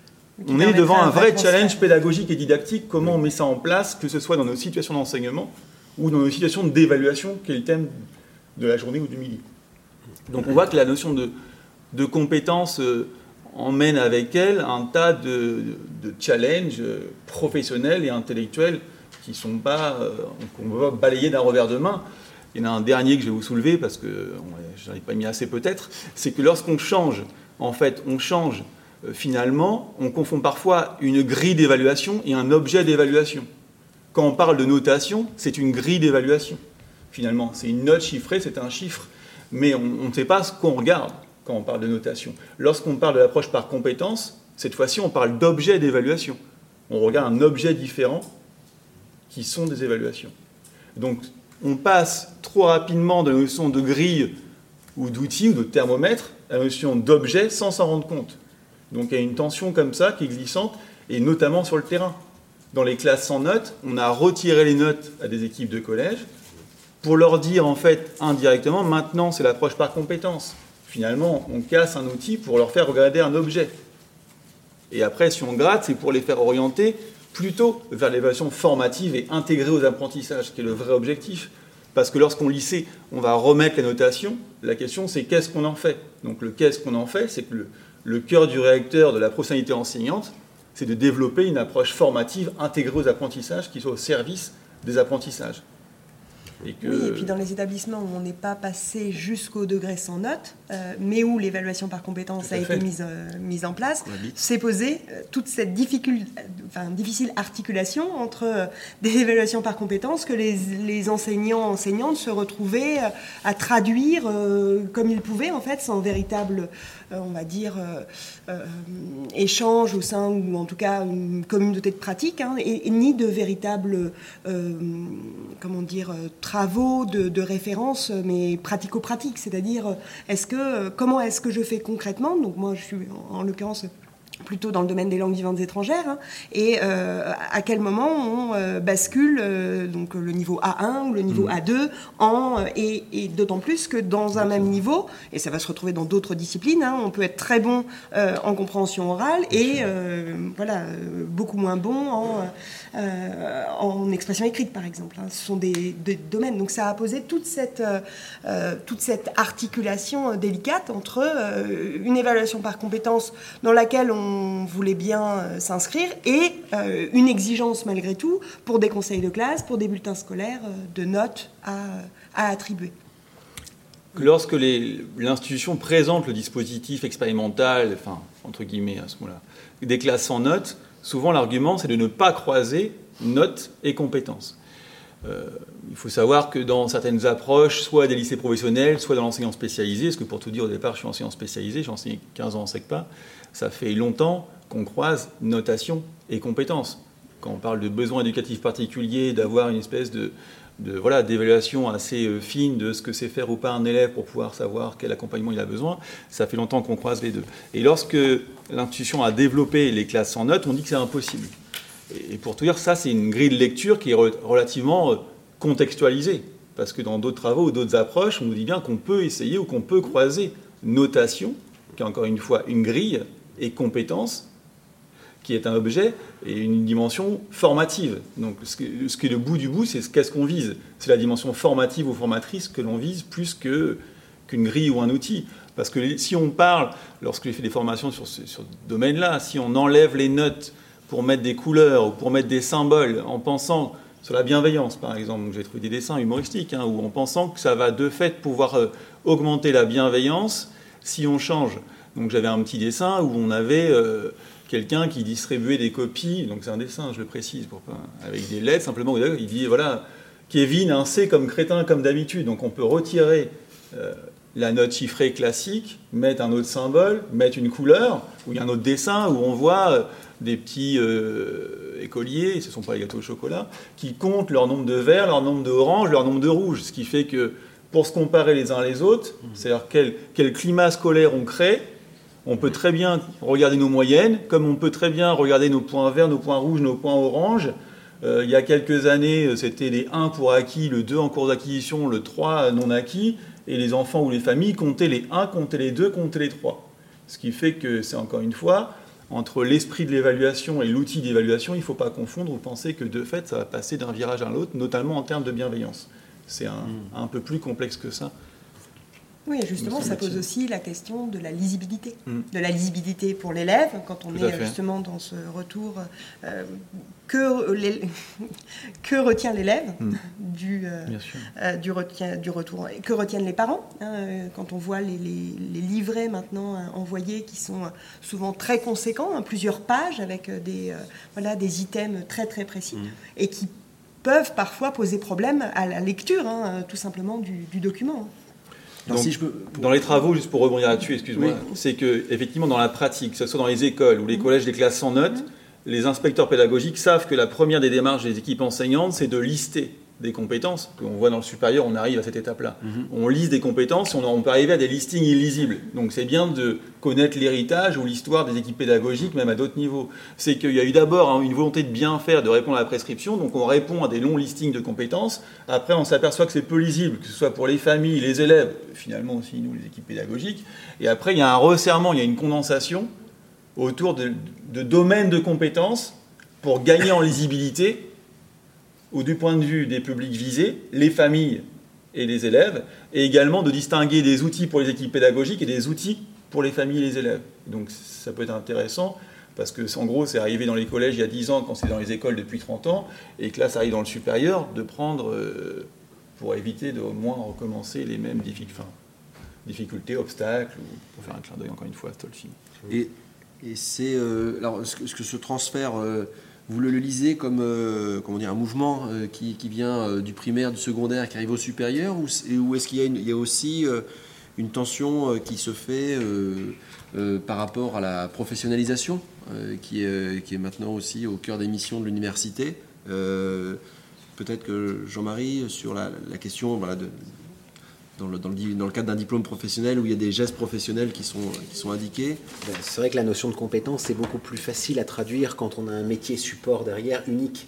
Speaker 4: on est devant un vrai challenge pédagogique et didactique, comment on met ça en place, que ce soit dans nos situations d'enseignement ou dans nos situations d'évaluation, qui est le thème de la journée ou du midi. Donc on voit que la notion de, de compétence euh, emmène avec elle un tas de, de challenges professionnels et intellectuels qui ne sont pas, euh, qu'on va balayer d'un revers de main. Il y en a un dernier que je vais vous soulever, parce que je n'en ai pas mis assez peut-être, c'est que lorsqu'on change, en fait, on change finalement, on confond parfois une grille d'évaluation et un objet d'évaluation. Quand on parle de notation, c'est une grille d'évaluation. Finalement, c'est une note chiffrée, c'est un chiffre. Mais on ne sait pas ce qu'on regarde quand on parle de notation. Lorsqu'on parle de l'approche par compétence, cette fois-ci, on parle d'objet d'évaluation. On regarde un objet différent qui sont des évaluations. Donc, on passe trop rapidement de la notion de grille ou d'outil ou de thermomètre à la notion d'objet sans s'en rendre compte. Donc il y a une tension comme ça qui est glissante, et notamment sur le terrain. Dans les classes sans notes, on a retiré les notes à des équipes de collège pour leur dire, en fait, indirectement, maintenant c'est l'approche par compétence. Finalement, on casse un outil pour leur faire regarder un objet. Et après, si on gratte, c'est pour les faire orienter plutôt vers l'évaluation formative et intégrée aux apprentissages, qui est le vrai objectif. Parce que lorsqu'on lycée, on va remettre les notations, la question c'est qu'est-ce qu'on en fait. Donc le qu'est-ce qu'on en fait, c'est que le Le cœur du réacteur de la professionnalité enseignante, c'est de développer une approche formative intégrée aux apprentissages qui soit au service des apprentissages.
Speaker 3: Et, que... oui, et puis dans les établissements où on n'est pas passé jusqu'au degré sans notes, euh, mais où l'évaluation par compétence a été mise, euh, mise en place, s'est posée euh, toute cette difficile, enfin, difficile articulation entre euh, des évaluations par compétence que les, les enseignants enseignantes se retrouvaient euh, à traduire euh, comme ils pouvaient, en fait, sans véritable, euh, on va dire, euh, euh, échange au sein, ou en tout cas une communauté de pratique, hein, et, et ni de véritable, euh, comment dire, euh, travaux de, de référence, mais pratico-pratiques, c'est-à-dire est-ce que, comment est-ce que je fais concrètement, donc moi je suis en, en l'occurrence plutôt dans le domaine des langues vivantes étrangères, hein, et euh, à quel moment on euh, bascule euh, donc le niveau A un ou le niveau mmh. A deux, en, euh, et, et d'autant plus que dans un même niveau, et ça va se retrouver dans d'autres disciplines, hein, on peut être très bon euh, en compréhension orale et euh, voilà, euh, beaucoup moins bon en, euh, en expression écrite, par exemple. Hein. Ce sont des, des domaines. Donc ça a posé toute cette, euh, toute cette articulation délicate entre euh, une évaluation par compétence dans laquelle on on voulait bien euh, s'inscrire, et euh, une exigence malgré tout pour des conseils de classe, pour des bulletins scolaires, euh, de notes à, à attribuer.
Speaker 4: Lorsque les, l'institution présente le dispositif expérimental, enfin, entre guillemets à ce moment-là, des classes sans notes, souvent l'argument c'est de ne pas croiser notes et compétences. Euh, il faut savoir que dans certaines approches, soit des lycées professionnels, soit dans l'enseignement spécialisé, parce que pour tout dire, au départ, je suis enseignant spécialisé, j'ai enseigné quinze ans en SECPA, ça fait longtemps qu'on croise notation et compétences. Quand on parle de besoins éducatifs particuliers, d'avoir une espèce de, de, voilà, d'évaluation assez euh, fine de ce que c'est faire ou pas un élève pour pouvoir savoir quel accompagnement il a besoin. Ça fait longtemps qu'on croise les deux. Et lorsque l'institution a développé les classes sans notes, on dit que c'est impossible. Et pour tout dire, ça, c'est une grille de lecture qui est relativement contextualisée. Parce que dans d'autres travaux ou d'autres approches, on nous dit bien qu'on peut essayer ou qu'on peut croiser notation, qui est encore une fois une grille, et compétence, qui est un objet, et une dimension formative. Donc ce qui est le bout du bout, c'est qu'est-ce qu'on vise. C'est la dimension formative ou formatrice que l'on vise plus que, qu'une grille ou un outil. Parce que les, si on parle, lorsque j'ai fait des formations sur ce, sur ce domaine-là, si on enlève les notes pour mettre des couleurs ou pour mettre des symboles en pensant sur la bienveillance, par exemple, j'ai trouvé des dessins humoristiques, hein, où en pensant que ça va de fait pouvoir euh, augmenter la bienveillance si on change. Donc j'avais un petit dessin où on avait euh, quelqu'un qui distribuait des copies, donc c'est un dessin, je le précise, pour pas, avec des lettres, simplement, il dit, voilà, Kevin, un C comme crétin, comme d'habitude. Donc on peut retirer euh, la note chiffrée classique, mettre un autre symbole, mettre une couleur, ou il y a un autre dessin où on voit euh, des petits euh, écoliers, ce ne sont pas les gâteaux au chocolat, qui comptent leur nombre de verts, leur nombre d'oranges, leur nombre de rouges, ce qui fait que pour se comparer les uns les autres, c'est-à-dire quel, quel climat scolaire on crée, on peut très bien regarder nos moyennes, comme on peut très bien regarder nos points verts, nos points rouges, nos points oranges. Euh, il y a quelques années, c'était les un pour acquis, le deux en cours d'acquisition, le trois non acquis, et les enfants ou les familles comptaient les un, comptaient les deux, comptaient les trois. Ce qui fait que c'est encore une fois, entre l'esprit de l'évaluation et l'outil d'évaluation, il ne faut pas confondre ou penser que de fait, ça va passer d'un virage à l'autre, notamment en termes de bienveillance. C'est un, mmh. un peu plus complexe que ça.
Speaker 3: Oui, justement, ça pose aussi la question de la lisibilité. Mmh. De la lisibilité pour l'élève, quand on Tout est justement dans ce retour. Euh, que, les, que retient l'élève mmh. du, euh, euh, du, retien, du retour? Que retiennent les parents, hein, quand on voit les, les, les livrets maintenant hein, envoyés qui sont souvent très conséquents, hein, plusieurs pages avec des, euh, voilà, des items très très précis mmh. et qui peuvent parfois poser problème à la lecture, hein, tout simplement, du, du document.
Speaker 4: Donc, si je peux, pour... Dans les travaux, juste pour rebondir là-dessus, excuse-moi, oui. c'est que effectivement dans la pratique, que ce soit dans les écoles ou les collèges, les classes sans notes, mmh. les inspecteurs pédagogiques savent que la première des démarches des équipes enseignantes, c'est de lister des compétences. On voit dans le supérieur, on arrive à cette étape-là. Mmh. On liste des compétences, on, on peut arriver à des listings illisibles. Donc c'est bien de connaître l'héritage ou l'histoire des équipes pédagogiques, même à d'autres niveaux. C'est qu'il y a eu d'abord hein, une volonté de bien faire, de répondre à la prescription. Donc on répond à des longs listings de compétences. Après, on s'aperçoit que c'est peu lisible, que ce soit pour les familles, les élèves, finalement aussi nous, les équipes pédagogiques. Et après, il y a un resserrement, il y a une condensation autour de, de domaines de compétences pour gagner en lisibilité ou du point de vue des publics visés, les familles et les élèves, et également de distinguer des outils pour les équipes pédagogiques et des outils pour les familles et les élèves. Donc ça peut être intéressant, parce que en gros, c'est arrivé dans les collèges il y a dix ans, quand c'est dans les écoles depuis trente ans, et que là, ça arrive dans le supérieur, de prendre, euh, pour éviter de au moins recommencer les mêmes difficultés, enfin, difficultés obstacles, ou pour faire un clin d'œil encore une fois à Stolfi.
Speaker 1: Et, et c'est, euh, alors, est-ce que, est-ce que ce transfert... Euh, vous le lisez comme euh, comment dire, un mouvement euh, qui, qui vient euh, du primaire, du secondaire, qui arrive au supérieur, ou, ou est-ce qu'il y a, une, il y a aussi euh, une tension euh, qui se fait euh, euh, par rapport à la professionnalisation, euh, qui, est, qui est maintenant aussi au cœur des missions de l'université euh, peut-être que Jean-Marie, sur la, la question voilà, de, dans, le, dans, le, dans le cadre d'un diplôme professionnel où il y a des gestes professionnels qui sont, qui sont indiqués.
Speaker 2: C'est vrai que la notion de compétence, c'est beaucoup plus facile à traduire quand on a un métier support derrière unique.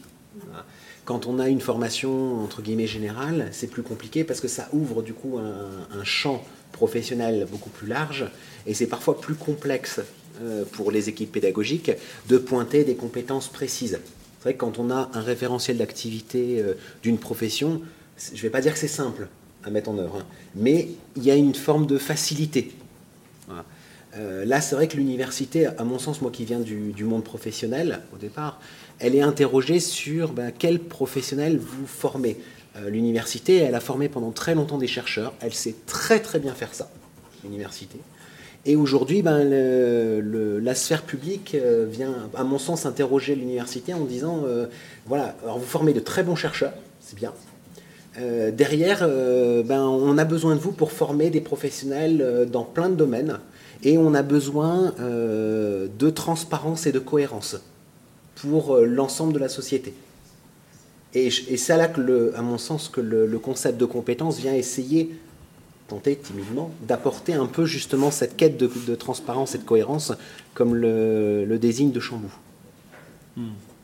Speaker 2: Quand on a une formation entre guillemets générale, c'est plus compliqué parce que ça ouvre du coup un, un champ professionnel beaucoup plus large et c'est parfois plus complexe euh, pour les équipes pédagogiques de pointer des compétences précises. C'est vrai que quand on a un référentiel d'activité euh, d'une profession, je ne vais pas dire que c'est simple à mettre en œuvre, hein, mais il y a une forme de facilité. Voilà. Euh, là, c'est vrai que l'université, à mon sens, moi qui viens du, du monde professionnel au départ, elle est interrogée sur ben, quel professionnel vous formez. Euh, l'université, elle a formé pendant très longtemps des chercheurs, elle sait très très bien faire ça, l'université. Et aujourd'hui, ben, le, le, la sphère publique euh, vient, à mon sens, interroger l'université en disant, euh, voilà, alors vous formez de très bons chercheurs, c'est bien. Euh, derrière, euh, ben, on a besoin de vous pour former des professionnels euh, dans plein de domaines et on a besoin euh, de transparence et de cohérence pour euh, l'ensemble de la société. Et, et c'est là que, le, à mon sens, que le, le concept de compétence vient essayer, tenter timidement, d'apporter un peu justement cette quête de, de transparence et de cohérence, comme le, le désigne de Chamboux.
Speaker 1: Hmm.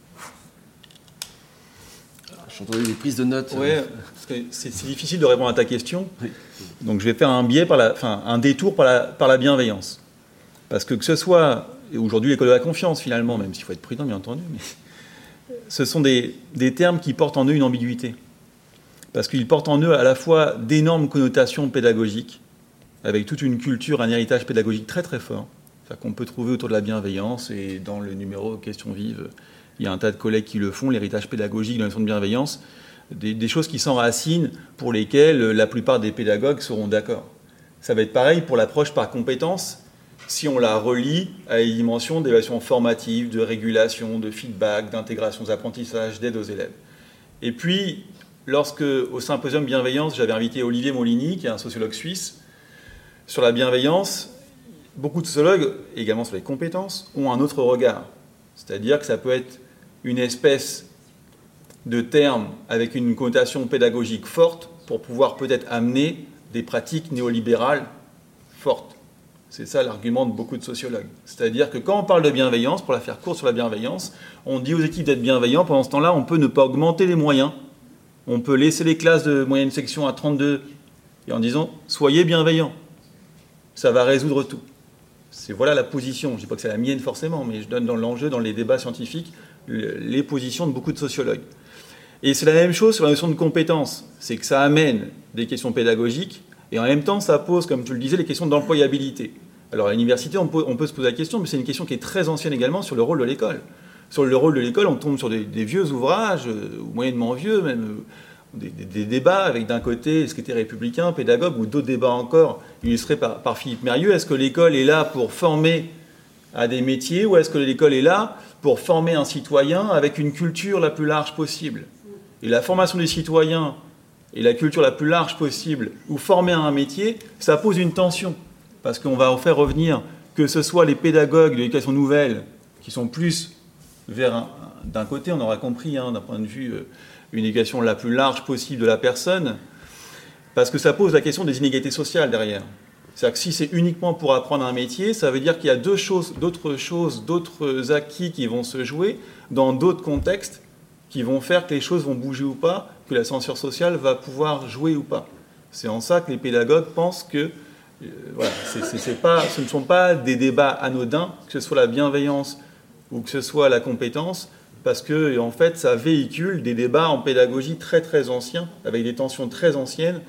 Speaker 1: J'entendais des prises de notes.
Speaker 4: Oui, c'est, c'est difficile de répondre à ta question. Oui. Donc je vais faire un biais, par la, enfin, un détour par la, par la bienveillance. Parce que que ce soit, et aujourd'hui l'école de la confiance finalement, même s'il faut être prudent bien entendu, mais ce sont des, des termes qui portent en eux une ambiguïté. Parce qu'ils portent en eux à la fois d'énormes connotations pédagogiques, avec toute une culture, un héritage pédagogique très très fort, qu'on peut trouver autour de la bienveillance, et dans le numéro Questions vives, il y a un tas de collègues qui le font, l'héritage pédagogique, la notion de bienveillance, des, des choses qui s'enracinent pour lesquelles la plupart des pédagogues seront d'accord. Ça va être pareil pour l'approche par compétence, si on la relie à une dimension d'évaluation formative, de régulation, de feedback, d'intégration aux apprentissages, d'aide aux élèves. Et puis, lorsque, au symposium bienveillance, j'avais invité Olivier Molini, qui est un sociologue suisse, sur la bienveillance, beaucoup de sociologues, également sur les compétences, ont un autre regard. C'est-à-dire que ça peut être une espèce de terme avec une connotation pédagogique forte pour pouvoir peut-être amener des pratiques néolibérales fortes. C'est ça l'argument de beaucoup de sociologues. C'est-à-dire que quand on parle de bienveillance, pour la faire courte sur la bienveillance, on dit aux équipes d'être bienveillants. Pendant ce temps-là, on peut ne pas augmenter les moyens. On peut laisser les classes de moyenne section à trente-deux et en disant « soyez bienveillants ». Ça va résoudre tout. C'est, voilà la position. Je ne dis pas que c'est la mienne forcément, mais je donne dans l'enjeu, dans les débats scientifiques, les positions de beaucoup de sociologues. Et c'est la même chose sur la notion de compétence. C'est que ça amène des questions pédagogiques et en même temps, ça pose, comme tu le disais, les questions d'employabilité. Alors à l'université, on peut, on peut se poser la question, mais c'est une question qui est très ancienne également sur le rôle de l'école. Sur le rôle de l'école, on tombe sur des, des vieux ouvrages, euh, ou moyennement vieux, même euh, des, des, des débats avec d'un côté ce qui était républicain, pédagogue, ou d'autres débats encore illustrés par, par Philippe Mérieux. Est-ce que l'école est là pour former à des métiers ou est-ce que l'école est là pour former un citoyen avec une culture la plus large possible? Et la formation des citoyens et la culture la plus large possible, ou former à un métier, ça pose une tension. Parce qu'on va en faire revenir que ce soit les pédagogues de l'éducation nouvelle qui sont plus vers un, d'un côté, on aura compris, hein, d'un point de vue, euh, une éducation la plus large possible de la personne, parce que ça pose la question des inégalités sociales derrière. C'est-à-dire que si c'est uniquement pour apprendre un métier, ça veut dire qu'il y a deux choses, d'autres choses, d'autres acquis qui vont se jouer dans d'autres contextes qui vont faire que les choses vont bouger ou pas, que l'ascenseur social va pouvoir jouer ou pas. C'est en ça que les pédagogues pensent que euh, voilà, c'est, c'est, c'est pas, ce ne sont pas des débats anodins, que ce soit la bienveillance ou que ce soit la compétence, parce que en fait, ça véhicule des débats en pédagogie très très anciens, avec des tensions très anciennes,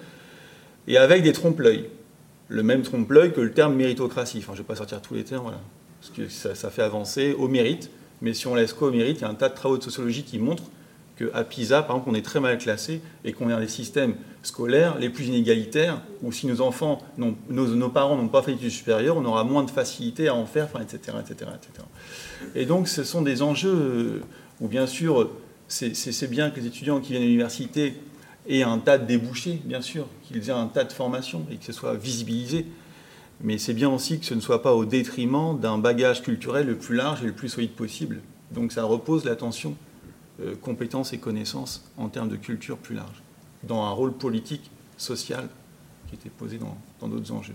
Speaker 4: et avec des trompe-l'œil. Le même trompe-l'œil que le terme méritocratie. Enfin, je ne vais pas sortir tous les termes, voilà, parce que ça, ça fait avancer au mérite, mais si on laisse qu'au mérite, il y a un tas de travaux de sociologie qui montrent qu'à PISA, par exemple, on est très mal classé et qu'on est dans des systèmes scolaires les plus inégalitaires, où si nos enfants, nos, nos parents n'ont pas fait l'étude supérieure, on aura moins de facilité à en faire, enfin, et cetera, et cetera, et cetera. Et donc, ce sont des enjeux où, bien sûr, c'est, c'est, c'est bien que les étudiants qui viennent à l'université aient un tas de débouchés, bien sûr, qu'ils aient un tas de formations et que ce soit visibilisé. Mais c'est bien aussi que ce ne soit pas au détriment d'un bagage culturel le plus large et le plus solide possible. Donc ça repose l'attention, euh, compétences et connaissances en termes de culture plus large, dans un rôle politique, social, qui était posé dans, dans d'autres enjeux.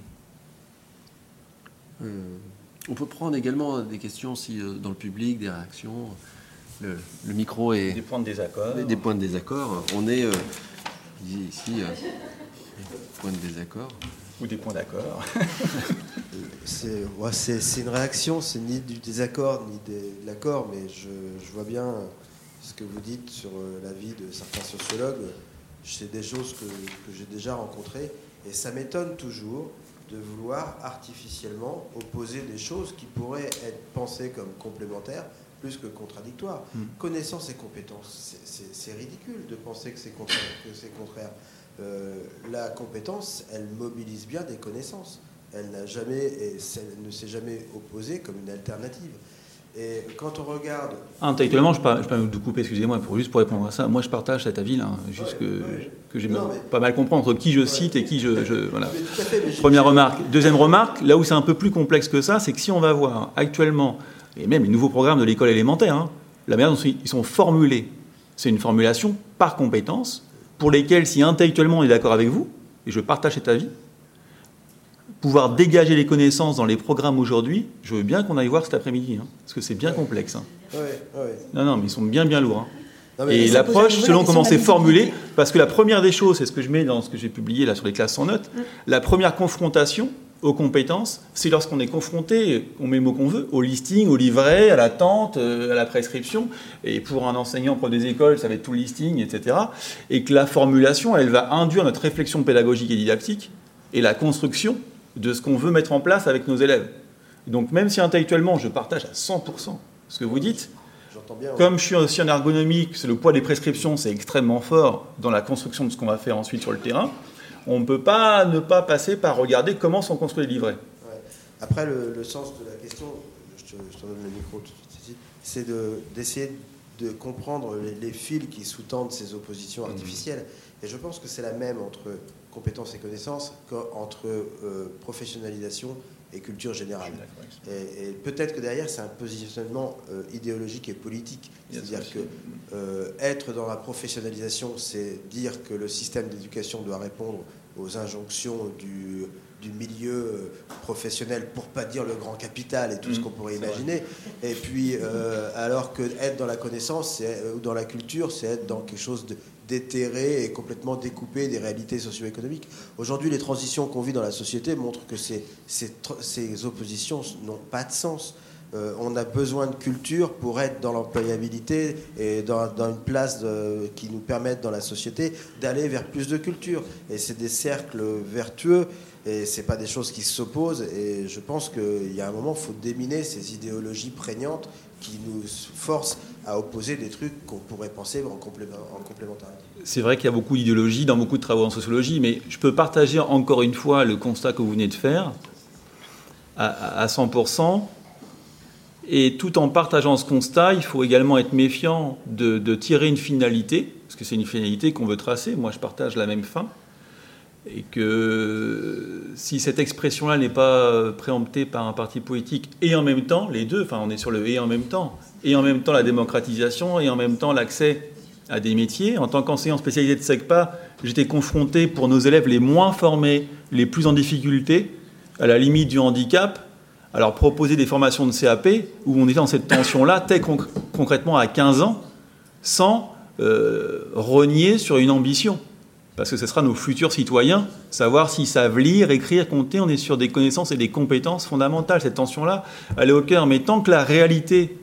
Speaker 1: Euh, on peut prendre également des questions si, euh, dans le public, des réactions. Le, le micro est...
Speaker 4: Des points de désaccord.
Speaker 1: Des, des points de désaccord. On est euh, ici, euh, points de désaccord.
Speaker 4: Ou des points d'accord.
Speaker 6: c'est, ouais, c'est, c'est une réaction, c'est ni du désaccord ni de l'accord, mais je, je vois bien ce que vous dites sur la vie de certains sociologues. C'est des choses que, que j'ai déjà rencontrées, et ça m'étonne toujours de vouloir artificiellement opposer des choses qui pourraient être pensées comme complémentaires plus que contradictoires. Mmh. Connaissance et compétence, c'est, c'est, c'est ridicule de penser que c'est contraire. Que c'est contraire. Euh, la compétence, elle mobilise bien des connaissances. Elle n'a jamais, et elle ne s'est jamais opposée comme une alternative. Et quand on regarde...
Speaker 4: Intellectuellement, je peux, je peux vous couper, excusez-moi, pour, juste pour répondre à ça. Moi, je partage cet avis, là, juste ouais, que, ouais. que j'ai non, mais... pas mal compris entre qui je cite ouais. et qui je... je voilà.
Speaker 6: Fait,
Speaker 4: Première remarque. Deuxième remarque, là où c'est un peu plus complexe que ça, c'est que si on va voir actuellement, et même les nouveaux programmes de l'école élémentaire, hein, la manière dont ils sont formulés C'est une formulation par compétence, pour lesquelles, si intellectuellement on est d'accord avec vous, et je partage cet avis, pouvoir dégager les connaissances dans les programmes aujourd'hui, je veux bien qu'on aille voir cet après-midi, hein, parce que c'est bien complexe. Hein.
Speaker 6: Ouais, ouais.
Speaker 4: Non, non, mais ils sont bien, bien lourds. Hein.
Speaker 6: Non, mais
Speaker 4: et
Speaker 6: ça
Speaker 4: l'approche,
Speaker 3: pose à nouveau
Speaker 4: selon
Speaker 3: la
Speaker 4: comment
Speaker 3: question
Speaker 4: c'est
Speaker 3: de la
Speaker 4: formulé,
Speaker 3: visibilité.
Speaker 4: parce que la première des choses, c'est ce que je mets dans ce que j'ai publié là sur les classes sans notes, mm. la première confrontation aux compétences, c'est lorsqu'on est confronté, on met le mot qu'on veut, au listing, au livret, à l'attente, à la prescription, et pour un enseignant, pour des écoles, ça va être tout le listing, et cetera. Et que la formulation, elle va induire notre réflexion pédagogique et didactique, et la construction de ce qu'on veut mettre en place avec nos élèves. Donc même si intellectuellement, je partage à cent pour cent ce que vous dites, bien, ouais. Comme je suis aussi en ergonomie, c'est le poids des prescriptions, c'est extrêmement fort dans la construction de ce qu'on va faire ensuite sur le terrain, on ne peut pas ne pas passer par regarder comment sont construits les livrets.
Speaker 6: Ouais. Après, le, le sens de la question, je te, je te donne le micro tout de suite, c'est de, d'essayer de comprendre les, les fils qui sous-tendent ces oppositions artificielles. Mmh. Et je pense que c'est la même entre compétences et connaissances qu'entre euh, professionnalisation et culture générale. Et, et peut-être que derrière, c'est un positionnement euh, idéologique et politique. C'est-à-dire que euh, être dans la professionnalisation, c'est dire que le système d'éducation doit répondre aux injonctions du, du milieu professionnel, pour pas dire le grand capital et tout mmh, ce qu'on pourrait imaginer. Vrai. Et puis, euh, alors que être dans la connaissance c'est, ou dans la culture, c'est être dans quelque chose de déterré et complètement découpé des réalités socio-économiques. Aujourd'hui, les transitions qu'on vit dans la société montrent que ces, ces, ces oppositions n'ont pas de sens. Euh, on a besoin de culture pour être dans l'employabilité et dans, dans une place de, qui nous permette dans la société d'aller vers plus de culture. Et c'est des cercles vertueux et c'est pas des choses qui s'opposent. Et je pense qu'il y a un moment, il faut déminer ces idéologies prégnantes qui nous forcent à opposer des trucs qu'on pourrait penser en, complé- en complémentarité.
Speaker 4: C'est vrai qu'il y a beaucoup d'idéologies dans beaucoup de travaux en sociologie, mais je peux partager encore une fois le constat que vous venez de faire à, à cent pour cent. Et tout en partageant ce constat, il faut également être méfiant de, de tirer une finalité, parce que c'est une finalité qu'on veut tracer. Moi, je partage la même fin. Et que si cette expression-là n'est pas préemptée par un parti politique, et en même temps, les deux, enfin on est sur le « et en même temps », et en même temps la démocratisation, et en même temps l'accès à des métiers. En tant qu'enseignant spécialisé de SECPA, j'étais confronté pour nos élèves les moins formés, les plus en difficulté, à la limite du handicap, à leur proposer des formations de C A P, où on était dans cette tension-là, très conc- concrètement à quinze ans, sans euh, renier sur une ambition. Parce que ce sera nos futurs citoyens, savoir s'ils savent lire, écrire, compter. On est sur des connaissances et des compétences fondamentales. Cette tension-là, elle est au cœur. Mais tant que la réalité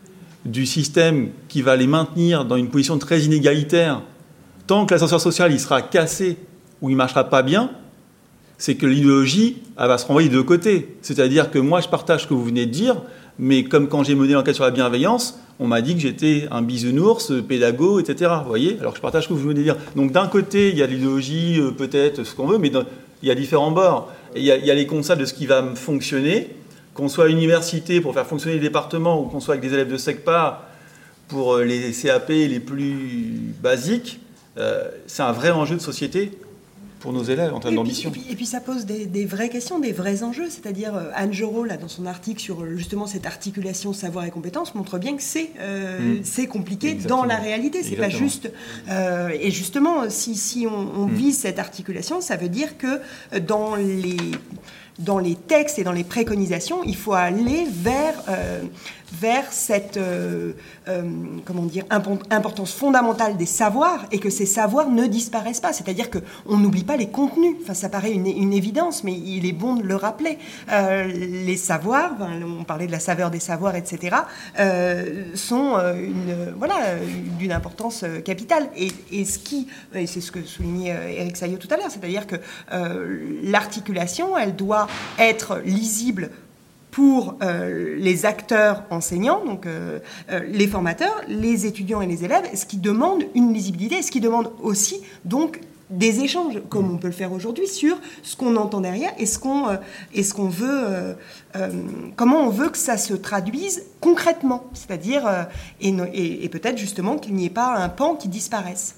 Speaker 4: du système qui va les maintenir dans une position très inégalitaire, tant que l'ascenseur social il sera cassé ou il ne marchera pas bien, c'est que l'idéologie elle va se renvoyer de deux côtés. C'est-à-dire que moi, je partage ce que vous venez de dire, mais comme quand j'ai mené l'enquête sur la bienveillance, on m'a dit que j'étais un bisounours, pédago, et cetera. Vous voyez ? Alors que je partage ce que vous venez de dire. Donc d'un côté, il y a l'idéologie, euh, peut-être ce qu'on veut, mais dans, il y a différents bords. Et il y a, il y a les constats de ce qui va fonctionner, qu'on soit à l'université pour faire fonctionner les départements, ou qu'on soit avec des élèves de SECPA pour les C A P les plus basiques. Euh, c'est un vrai enjeu de société pour nos élèves en termes d'ambition.
Speaker 3: Et puis, et puis ça pose des, des vraies questions, des vrais enjeux. C'est-à-dire, euh, Anne Gereau, là, dans son article sur justement cette articulation savoir et compétence, montre bien que c'est, euh, mmh. c'est compliqué Exactement. Dans la réalité. C'est Exactement. Pas juste. Euh, et justement, si, si on, on mmh. vise cette articulation, ça veut dire que dans les, dans les textes et dans les préconisations, il faut aller vers, euh, vers cette euh, euh, comment dire, importance fondamentale des savoirs et que ces savoirs ne disparaissent pas. C'est-à-dire qu'on n'oublie pas les contenus. Enfin, ça paraît une, une évidence, mais il est bon de le rappeler. Euh, les savoirs, on parlait de la saveur des savoirs, et cetera, euh, sont une, voilà, d'une importance capitale. Et, et, ce qui, et c'est ce que soulignait Éric Saillot tout à l'heure, c'est-à-dire que euh, l'articulation, elle doit être lisible pour euh, les acteurs enseignants, donc euh, euh, les formateurs, les étudiants et les élèves, ce qui demande une lisibilité, ce qui demande aussi donc des échanges, comme on peut le faire aujourd'hui, sur ce qu'on entend derrière et ce qu'on, euh, et ce qu'on veut, euh, euh, comment on veut que ça se traduise concrètement, c'est-à-dire, euh, et, et, et peut-être justement qu'il n'y ait pas un pan qui disparaisse.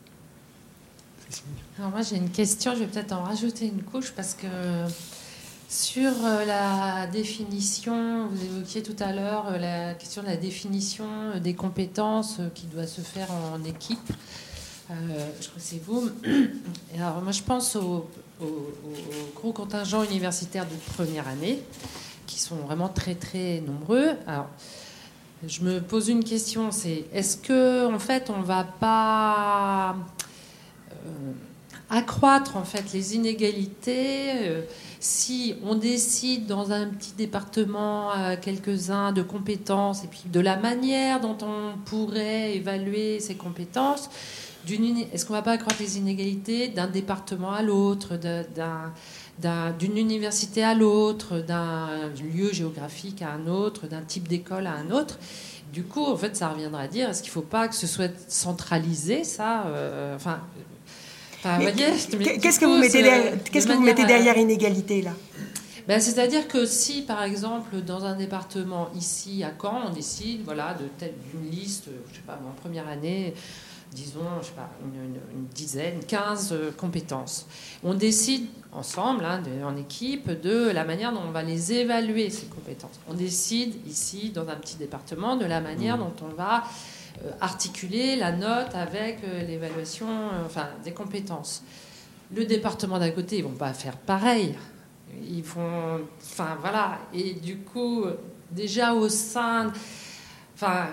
Speaker 7: Alors moi j'ai une question, je vais peut-être en rajouter une couche parce que Sur euh, la définition, vous évoquiez tout à l'heure euh, la question de la définition euh, des compétences euh, qui doit se faire en équipe. Euh, je crois que c'est vous. Et alors, moi, je pense aux, aux, aux gros contingents universitaires de première année, qui sont vraiment très, très nombreux. Alors, je me pose une question, c'est est-ce que, en fait, on ne va pas euh, accroître, en fait, les inégalités euh, si on décide dans un petit département euh, quelques-uns de compétences et puis de la manière dont on pourrait évaluer ces compétences, d'une, est-ce qu'on ne va pas accroître les inégalités d'un département à l'autre, de, d'un, d'un, d'une université à l'autre, d'un lieu géographique à un autre, d'un type d'école à un autre? Du coup, en fait, ça reviendra à dire, est-ce qu'il ne faut pas que ce soit centralisé, ça euh, enfin, enfin,
Speaker 3: mais,
Speaker 7: voyez, mais
Speaker 3: qu'est-ce que
Speaker 7: coup,
Speaker 3: vous mettez derrière,
Speaker 7: de
Speaker 3: qu'est-ce que vous
Speaker 7: manière,
Speaker 3: mettez derrière inégalité, là?
Speaker 7: Ben, c'est-à-dire que si, par exemple, dans un département ici à Caen, on décide, voilà, de telle, d'une liste, je sais pas, en première année, disons, je sais pas, une, une, une dizaine, quinze euh, compétences. On décide ensemble, hein, de, en équipe, de la manière dont on va les évaluer, ces compétences. On décide ici, dans un petit département, de la manière dont on va euh, articuler la note avec euh, l'évaluation euh, enfin, des compétences. Le département d'à côté, ils vont pas faire pareil. Ils vont... Enfin, voilà. Et du coup, déjà au sein... Enfin...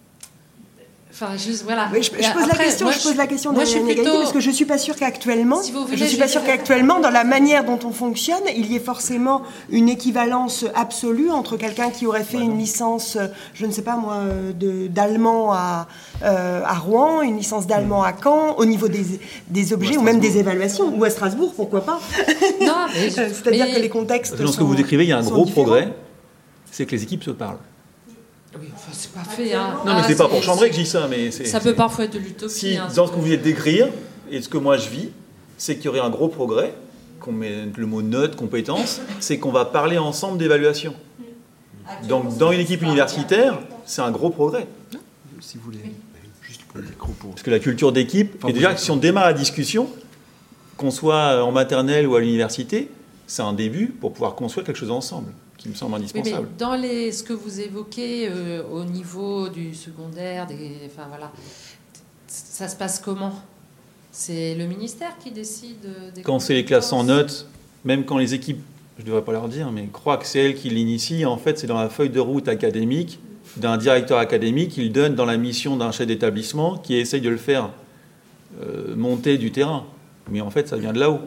Speaker 7: Enfin, juste, voilà.
Speaker 3: Oui, je, je, pose
Speaker 7: après,
Speaker 3: la question,
Speaker 7: moi,
Speaker 3: je pose la question de
Speaker 7: moi,
Speaker 3: l'inégalité
Speaker 7: plutôt...
Speaker 3: parce que je suis pas sûre qu'actuellement,
Speaker 7: si voulez,
Speaker 3: je suis pas sûre qu'actuellement, dans la manière dont on fonctionne, il y ait forcément une équivalence absolue entre quelqu'un qui aurait fait voilà. une licence, je ne sais pas moi, de, d'allemand à, euh, à Rouen, une licence d'allemand à Caen, au niveau des, des objets ou, ou même des évaluations, ou à Strasbourg, pourquoi pas.
Speaker 7: Non, mais,
Speaker 3: c'est-à-dire
Speaker 7: mais...
Speaker 3: que les contextes.
Speaker 4: Dans
Speaker 3: sont,
Speaker 4: ce que vous décrivez, il y a un gros
Speaker 3: différents.
Speaker 4: progrès, c'est que les équipes se parlent.
Speaker 7: Oui, enfin, c'est pas fait. Hein.
Speaker 4: Non, mais
Speaker 7: ah,
Speaker 4: c'est pas pour chambrer que je dis ça. Mais c'est,
Speaker 7: ça peut c'est... parfois être de l'utopie.
Speaker 4: Si,
Speaker 7: hein,
Speaker 4: dans ce que vous venez de décrire, et ce que moi je vis, c'est qu'il y aurait un gros progrès, qu'on met le mot note, compétence, c'est qu'on va parler ensemble d'évaluation. Donc, dans une équipe universitaire, c'est un gros progrès.
Speaker 1: Si vous voulez, juste le micro pour...
Speaker 4: Parce que la culture d'équipe, enfin, et déjà, si on démarre la discussion, qu'on soit en maternelle ou à l'université, c'est un début pour pouvoir construire quelque chose ensemble, qui me semble indispensable.
Speaker 7: Oui, mais dans les, ce que vous évoquez euh, au niveau du secondaire, des, enfin, voilà, ça se passe comment? C'est le ministère qui décide des
Speaker 4: Quand c'est les classes en notes, même quand les équipes, je ne devrais pas leur dire, mais croient que c'est elles qui l'initient, en fait, c'est dans la feuille de route académique d'un directeur académique qu'il donne dans la mission d'un chef d'établissement qui essaye de le faire euh, monter du terrain. Mais en fait, ça vient de là-haut.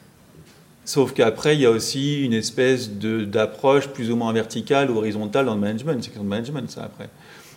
Speaker 4: Sauf qu'après, il y a aussi une espèce de, d'approche plus ou moins verticale ou horizontale dans le management. C'est question de management, ça, après.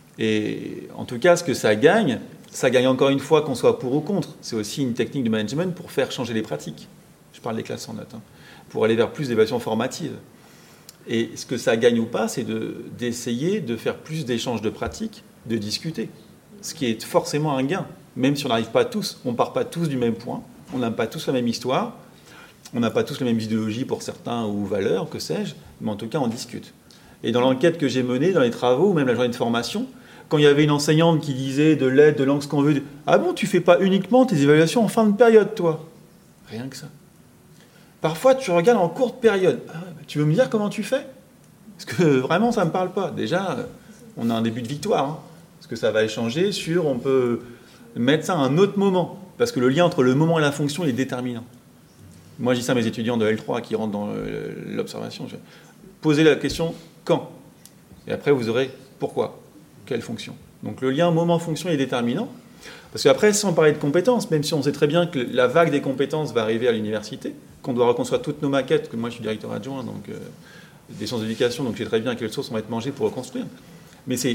Speaker 4: Et en tout cas, ce que ça gagne, ça gagne encore une fois qu'on soit pour ou contre. C'est aussi une technique de management pour faire changer les pratiques. Je parle des classes en notes. Hein, pour aller vers plus d'évaluation formative. Et ce que ça gagne ou pas, c'est de, d'essayer de faire plus d'échanges de pratiques, de discuter. Ce qui est forcément un gain. Même si on n'arrive pas tous, on ne part pas tous du même point, on n'a pas tous la même histoire, on n'a pas tous les mêmes idéologies pour certains ou valeurs, que sais-je, mais en tout cas, on discute. Et dans l'enquête que j'ai menée, dans les travaux, ou même la journée de formation, quand il y avait une enseignante qui disait de l'aide, de langue, ce qu'on veut, « Ah bon, tu ne fais pas uniquement tes évaluations en fin de période, toi ?» Rien que ça. Parfois, tu regardes en courte période. Ah, bah, tu veux me dire comment tu fais? Parce que vraiment, ça ne me parle pas. Déjà, on a un début de victoire. Hein, parce que ça va échanger sur... On peut mettre ça à un autre moment. Parce que le lien entre le moment et la fonction est déterminant. Moi, je dis ça à mes étudiants de L trois qui rentrent dans l'observation. Posez la question « quand ?» Et après, vous aurez « pourquoi ?» Quelle fonction? Donc, le lien moment-fonction est déterminant. Parce qu'après, sans parler de compétences, même si on sait très bien que la vague des compétences va arriver à l'université, qu'on doit reconstruire toutes nos maquettes, que moi, je suis directeur adjoint donc, euh, des sciences de l'éducation, donc je sais très bien quelles sources on va être mangées pour reconstruire. Mais c'est...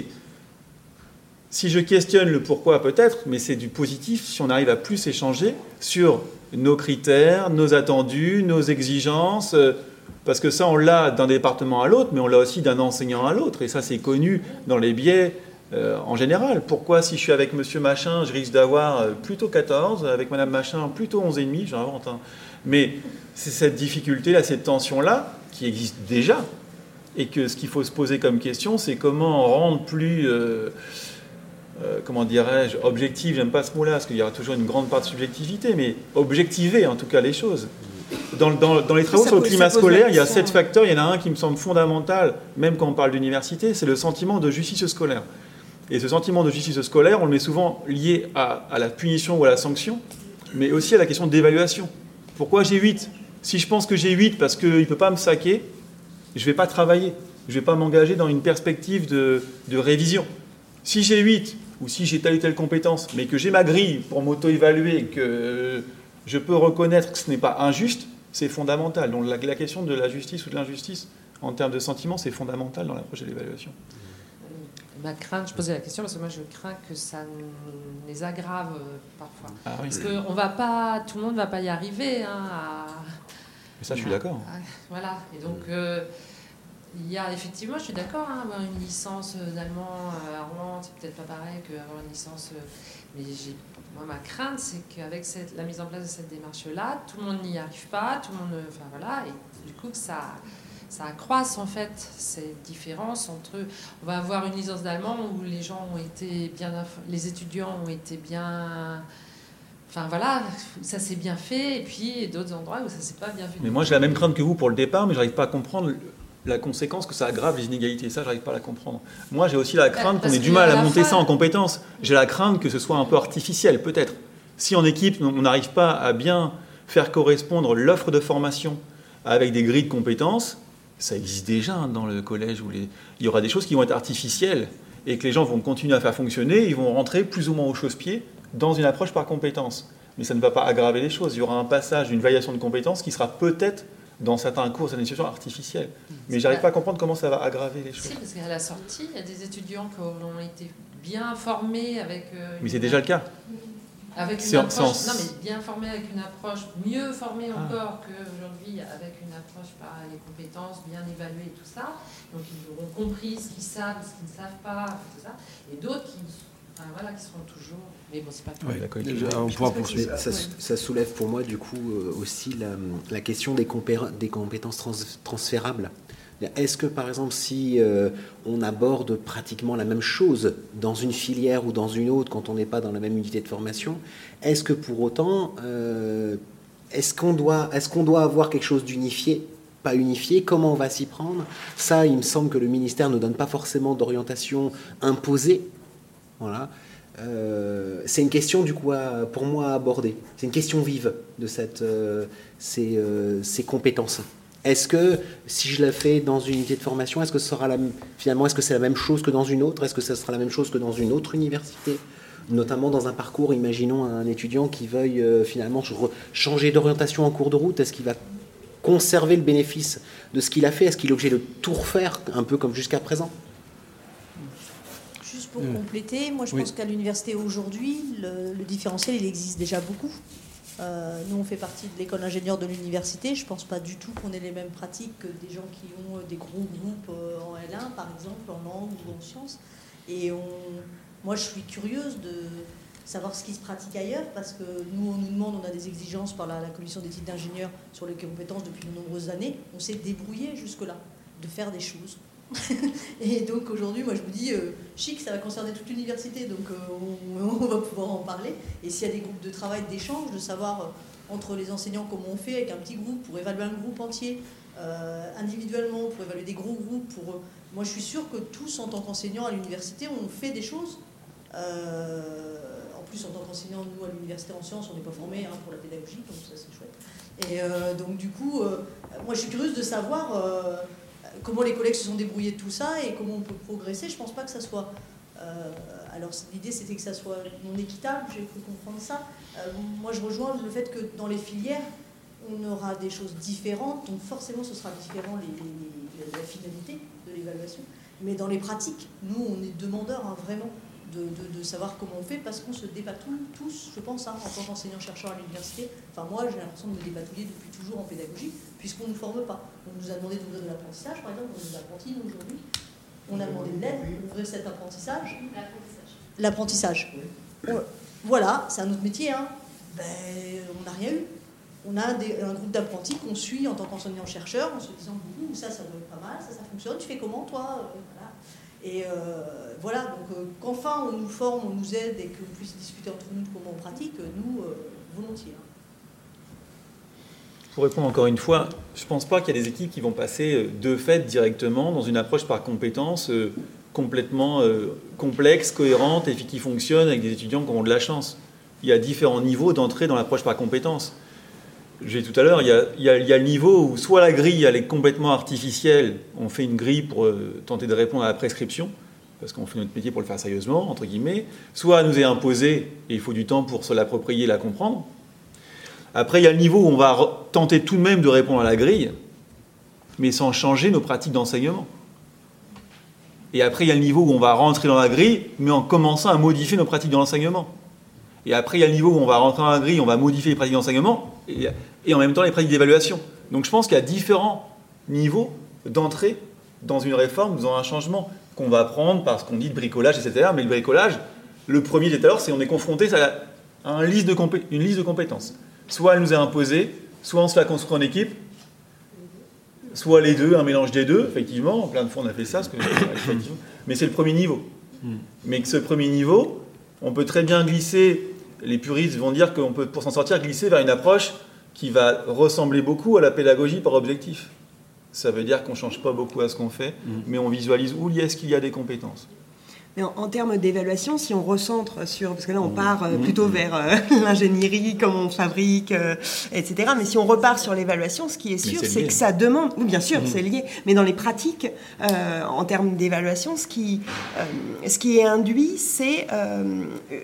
Speaker 4: Si je questionne le pourquoi, peut-être, mais c'est du positif si on arrive à plus échanger sur nos critères, nos attendus, nos exigences, parce que ça, on l'a d'un département à l'autre, mais on l'a aussi d'un enseignant à l'autre, et ça, c'est connu dans les biais euh, en général. Pourquoi, si je suis avec monsieur Machin, je risque d'avoir plutôt quatorze, avec madame Machin, plutôt onze virgule cinq, j'invente, hein. Mais c'est cette difficulté-là, cette tension-là, qui existe déjà, et que ce qu'il faut se poser comme question, c'est comment rendre plus... Euh, Euh, comment dirais-je, objectif, j'aime pas ce mot-là, parce qu'il y aura toujours une grande part de subjectivité, mais objectiver en tout cas les choses. Dans, dans, dans les travaux
Speaker 7: Ça
Speaker 4: sur le
Speaker 7: pose-
Speaker 4: climat
Speaker 7: ça pose
Speaker 4: scolaire,
Speaker 7: la
Speaker 4: il y a
Speaker 7: question,
Speaker 4: sept
Speaker 7: ouais.
Speaker 4: facteurs. Il y en a un qui me semble fondamental, même quand on parle d'université, c'est le sentiment de justice scolaire. Et ce sentiment de justice scolaire, on le met souvent lié à, à la punition ou à la sanction, mais aussi à la question d'évaluation. Pourquoi j'ai huit? Si je pense que j'ai huit parce qu'il ne peut pas me saquer, je ne vais pas travailler. Je ne vais pas m'engager dans une perspective de, de révision. Si j'ai huit, ou si j'ai telle ou telle compétence, mais que j'ai ma grille pour m'auto-évaluer, que je peux reconnaître que ce n'est pas injuste, c'est fondamental. Donc la, la question de la justice ou de l'injustice, en termes de sentiment, c'est fondamental dans l'approche de l'évaluation.
Speaker 7: Ma crainte, je posais la question parce que moi je crains que ça nous les aggrave euh, parfois.
Speaker 4: Ah oui.
Speaker 7: Parce que on va pas, tout le monde ne va pas y arriver. Hein, à...
Speaker 4: Mais ça, je suis d'accord.
Speaker 7: à- Voilà. Et donc, euh, il y a effectivement, je suis d'accord, hein, avoir une licence d'allemand à Rouen, c'est peut-être pas pareil qu'avoir une licence. euh, Mais j'ai, moi, ma crainte, c'est qu'avec cette, la mise en place de cette démarche-là, tout le monde n'y arrive pas, tout le monde. Enfin voilà. Et du coup, que ça. Ça accroisse en fait ces différences entre. On va avoir une licence d'allemand où les gens ont été bien, les étudiants ont été bien. Enfin voilà, ça s'est bien fait, et puis d'autres endroits où ça s'est pas bien fait.
Speaker 4: Mais moi, j'ai la même crainte que vous pour le départ, mais je n'arrive pas à comprendre la conséquence que ça aggrave les inégalités. Ça, je n'arrive pas à la comprendre. Moi, j'ai aussi la crainte qu'on
Speaker 7: parce
Speaker 4: ait du
Speaker 7: que
Speaker 4: mal
Speaker 7: à
Speaker 4: à
Speaker 7: la
Speaker 4: monter
Speaker 7: fin-
Speaker 4: ça en compétences. J'ai la crainte que ce soit un peu artificiel, peut-être. Si en équipe, on n'arrive pas à bien faire correspondre l'offre de formation avec des grilles de compétences, ça existe déjà hein, dans le collège où les... il y aura des choses qui vont être artificielles et que les gens vont continuer à faire fonctionner, ils vont rentrer plus ou moins au chausse-pied dans une approche par compétences. Mais ça ne va pas aggraver les choses. Il y aura un passage d'une validation de compétences qui sera peut-être, dans certains cours, une situation artificielle. Mais j'arrive pas à comprendre comment ça va aggraver les choses.
Speaker 7: Si, parce qu'à la sortie, il y a des étudiants qui ont été bien formés avec. euh,
Speaker 4: Mais c'est
Speaker 7: une-
Speaker 4: déjà le cas.
Speaker 7: Avec
Speaker 4: C'est
Speaker 7: une
Speaker 4: en- c'est
Speaker 7: approche,
Speaker 4: en-
Speaker 7: non mais bien formé avec une approche, mieux formée
Speaker 4: Ah.
Speaker 7: encore qu'aujourd'hui avec une approche par les compétences, bien évaluées et tout ça. Donc ils auront compris ce qu'ils savent, ce qu'ils ne savent pas, tout ça. Et d'autres qui, enfin, voilà, qui seront toujours. Mais bon, c'est pas tout.
Speaker 1: Ouais,
Speaker 4: D'accord.
Speaker 1: déjà, on pourra poursuivre.
Speaker 2: Mais ça, ça soulève pour moi du coup euh, aussi la, la question des, compé- des compétences trans- transférables. Est-ce que par exemple si euh, on aborde pratiquement la même chose dans une filière ou dans une autre quand on n'est pas dans la même unité de formation, est-ce que pour autant euh, est-ce qu'on doit, est-ce qu'on doit avoir quelque chose d'unifié, pas unifié? Comment on va s'y prendre? Ça, il me semble que le ministère ne donne pas forcément d'orientation imposée. Voilà. Euh, c'est une question du coup à, pour moi à aborder. C'est une question vive de cette, euh, ces, euh, ces compétences. Est-ce que si je la fais dans une unité de formation, est-ce que ce sera la, finalement est-ce que c'est la même chose que dans une autre? Est-ce que ça sera la même chose que dans une autre université? Notamment dans un parcours, imaginons un étudiant qui veuille euh, finalement re- changer d'orientation en cours de route. Est-ce qu'il va conserver le bénéfice de ce qu'il a fait? Est-ce qu'il est obligé de tout refaire un peu comme jusqu'à présent?
Speaker 8: Juste pour compléter, moi je
Speaker 1: Oui.
Speaker 8: pense qu'à l'université aujourd'hui, le, le différentiel il existe déjà beaucoup. Euh, nous on fait partie de l'école d'ingénieurs de l'université. Je ne pense pas du tout qu'on ait les mêmes pratiques que des gens qui ont des gros groupes euh, en L un par exemple, en langue ou en sciences. Et on, moi je suis curieuse de savoir ce qui se pratique ailleurs parce que nous on nous demande, on a des exigences par la, la commission d'éthique d'ingénieurs sur les compétences depuis de nombreuses années. On s'est débrouillé jusque-là de faire des choses. Et donc aujourd'hui, moi je me dis, euh, chic, ça va concerner toute l'université, donc euh, on, on va pouvoir en parler. Et s'il y a des groupes de travail, d'échange, de savoir euh, entre les enseignants comment on fait avec un petit groupe pour évaluer un groupe entier, euh, individuellement pour évaluer des gros groupes. Pour, euh, moi je suis sûre que tous en tant qu'enseignants à l'université, on fait des choses. Euh, en plus en tant qu'enseignants, nous à l'université en sciences, on n'est pas formés hein, pour la pédagogie, donc ça c'est chouette. Et euh, donc du coup, euh, moi je suis curieuse de savoir... Euh, comment les collègues se sont débrouillés de tout ça et comment on peut progresser. Je ne pense pas que ça soit... Euh, alors l'idée c'était que ça soit non équitable, j'ai cru comprendre ça. Euh, moi je rejoins le fait que dans les filières, on aura des choses différentes, donc forcément ce sera différent les, les, la finalité de l'évaluation. Mais dans les pratiques, nous on est demandeurs hein, vraiment de, de, de savoir comment on fait parce qu'on se débat tout, tous, je pense, hein, en tant qu'enseignant-chercheur à l'université. Enfin moi j'ai l'impression de me dépatouiller depuis toujours en pédagogie puisqu'on ne nous forme pas. On nous a demandé d'ouvrir de l'apprentissage, par exemple, on nous apprentit nous aujourd'hui. On a demandé de l'aide pour ouvrir cet apprentissage. L'apprentissage. On- Voilà, c'est un autre métier. Hein. Ben, on n'a rien eu. On a des- un groupe d'apprentis qu'on suit en tant qu'enseignant-chercheur en se disant « ça, ça doit être pas mal, ça, ça fonctionne, tu fais comment toi ?» Voilà. Et euh, voilà, donc euh, qu'enfin on nous forme, on nous aide et qu'on puisse discuter entre nous de comment on pratique, nous, euh, volontiers. Hein.
Speaker 4: Pour répondre encore une fois, je ne pense pas qu'il y a des équipes qui vont passer de fait directement dans une approche par compétences euh, complètement euh, complexe, cohérente et qui fonctionne avec des étudiants qui ont de la chance. Il y a différents niveaux d'entrée dans l'approche par compétences. J'ai dit tout à l'heure, il y, a, il, y a, il y a le niveau où soit la grille elle est complètement artificielle, on fait une grille pour euh, tenter de répondre à la prescription, parce qu'on fait notre métier pour le faire sérieusement, entre guillemets, soit elle nous est imposée et il faut du temps pour se l'approprier et la comprendre. Après, il y a le niveau où on va tenter tout de même de répondre à la grille, mais sans changer nos pratiques d'enseignement. Et après, il y a le niveau où on va rentrer dans la grille, mais en commençant à modifier nos pratiques de l'enseignement. Et après, il y a le niveau où on va rentrer dans la grille, on va modifier les pratiques d'enseignement, et, et en même temps les pratiques d'évaluation. Donc je pense qu'il y a différents niveaux d'entrée dans une réforme, dans un changement qu'on va apprendre parce qu'on dit de bricolage, et cetera. Mais le bricolage, le premier, j'ai tout à l'heure, c'est qu'on est confronté à un liste de compé- une liste de compétences. Soit elle nous est imposée, soit on se la construit en équipe, soit les deux, un mélange des deux, effectivement. En plein de fois, on a fait ça, parce que, mais c'est le premier niveau. Mais que ce premier niveau, on peut très bien glisser, les puristes vont dire qu'on peut, pour s'en sortir, glisser vers une approche qui va ressembler beaucoup à la pédagogie par objectif. Ça veut dire qu'on ne change pas beaucoup à ce qu'on fait, mmh. mais on visualise où est-ce qu'il y a des compétences.
Speaker 3: Mais en, en termes d'évaluation, si on recentre sur... Parce que là, on part euh, plutôt vers euh, l'ingénierie, comment on fabrique, euh, et cetera. Mais si on repart sur l'évaluation, ce qui est sûr, c'est, c'est que ça demande... Oui, bien sûr, mmh. c'est lié. Mais dans les pratiques, euh, en termes d'évaluation, ce qui, euh, ce qui est induit, c'est... Euh,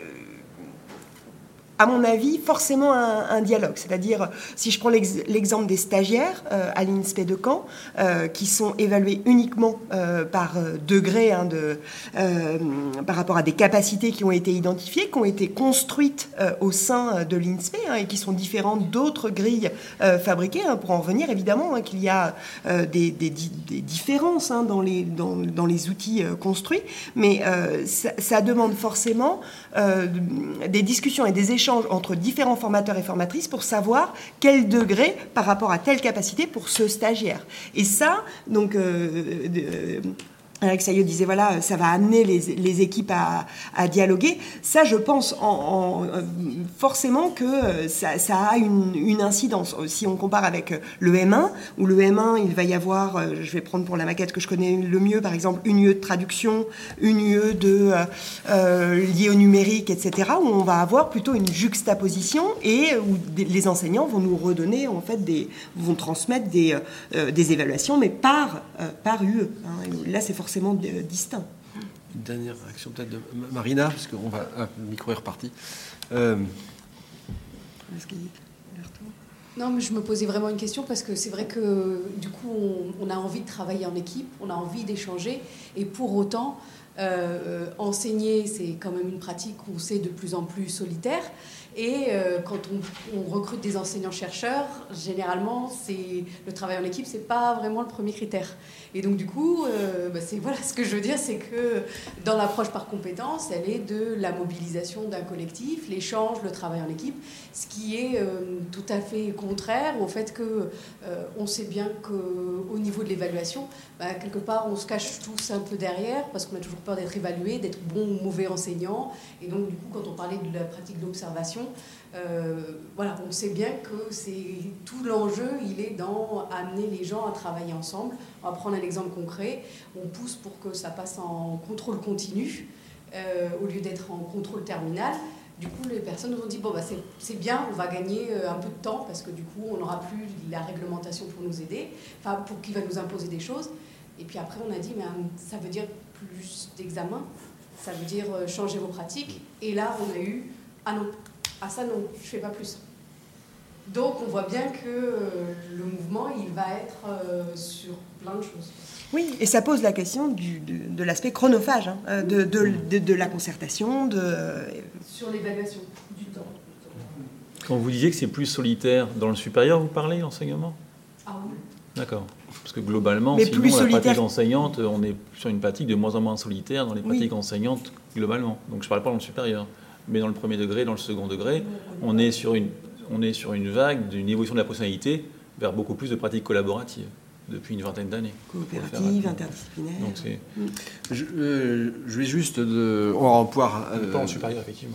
Speaker 3: à mon avis, forcément un, un dialogue. C'est-à-dire, si je prends l'ex, l'exemple des stagiaires euh, à l'I N S P de Caen, euh, qui sont évalués uniquement euh, par euh, degré, hein, de, euh, par rapport à des capacités qui ont été identifiées, qui ont été construites euh, au sein de l'I N S P, hein, et qui sont différentes d'autres grilles euh, fabriquées. Hein, pour en revenir, évidemment, hein, qu'il y a euh, des, des, des différences hein, dans, les, dans, dans les outils euh, construits, mais euh, ça, ça demande forcément euh, des discussions et des échanges entre différents formateurs et formatrices pour savoir quel degré par rapport à telle capacité pour ce stagiaire. Et ça, donc... Euh, euh, Alex Saillot disait, voilà, ça va amener les, les équipes à, à dialoguer. Ça, je pense en, en, forcément que ça, ça a une, une incidence. Si on compare avec le M un, où le M un, il va y avoir, je vais prendre pour la maquette que je connais le mieux, par exemple, une U E de traduction, une U E de, euh, liée au numérique, et cetera, où on va avoir plutôt une juxtaposition et où des, les enseignants vont nous redonner, en fait, des, vont transmettre des, euh, des évaluations, mais par, euh, par U E. Hein. Là, c'est forcément distinct.
Speaker 1: Une dernière réaction peut-être de Marina, parce que on va, ah, le micro est reparti. Euh...
Speaker 9: Non, mais je me posais vraiment une question parce que c'est vrai que du coup, on, on a envie de travailler en équipe, on a envie d'échanger, et pour autant, euh, enseigner, c'est quand même une pratique où c'est de plus en plus solitaire. Et euh, quand on, on recrute des enseignants-chercheurs, généralement, c'est, le travail en équipe, c'est pas vraiment le premier critère. Et donc, du coup, euh, bah c'est, voilà, ce que je veux dire, c'est que dans l'approche par compétence, elle est de la mobilisation d'un collectif, l'échange, le travail en équipe, ce qui est euh, tout à fait contraire au fait que euh, on sait bien qu'au niveau de l'évaluation, bah, quelque part, on se cache tous un peu derrière parce qu'on a toujours peur d'être évalué, d'être bon ou mauvais enseignant. Et donc, du coup, quand on parlait de la pratique d'observation, Euh, voilà, on sait bien que c'est, tout l'enjeu, il est dans amener les gens à travailler ensemble. On va prendre un exemple concret. On pousse pour que ça passe en contrôle continu euh, au lieu d'être en contrôle terminal. Du coup, les personnes nous ont dit, bon, bah, c'est, c'est bien, on va gagner un peu de temps parce que du coup, on n'aura plus la réglementation pour nous aider, enfin, pour qui va nous imposer des choses. Et puis après, on a dit, mais ça veut dire plus d'examens, ça veut dire changer vos pratiques. Et là, on a eu, ah non, ah ça non, je ne fais pas plus. Donc on voit bien que euh, le mouvement, il va être euh, sur plein de choses.
Speaker 3: Oui, et ça pose la question du, de, de l'aspect chronophage, hein, de, de, de, de la concertation. De...
Speaker 9: Sur l'évaluation du temps.
Speaker 4: Quand vous disiez que c'est plus solitaire, dans le supérieur, vous parlez l'enseignement ?
Speaker 9: Ah oui.
Speaker 4: D'accord. Parce que globalement,
Speaker 3: mais
Speaker 4: sinon,
Speaker 3: plus
Speaker 4: la
Speaker 3: solitaire...
Speaker 4: pratique enseignante, on est sur une pratique de moins en moins solitaire dans les pratiques oui. enseignantes, globalement. Donc je ne parle pas dans le supérieur. Mais dans le premier degré, dans le second degré, on est sur une, on est sur une vague d'une évolution de la professionnalité vers beaucoup plus de pratiques collaboratives depuis une vingtaine d'années.
Speaker 3: Coopératives, interdisciplinaires.
Speaker 4: Donc c'est...
Speaker 1: Je, euh, je vais juste... De, on va pouvoir...
Speaker 4: Euh, pas en supérieur, effectivement.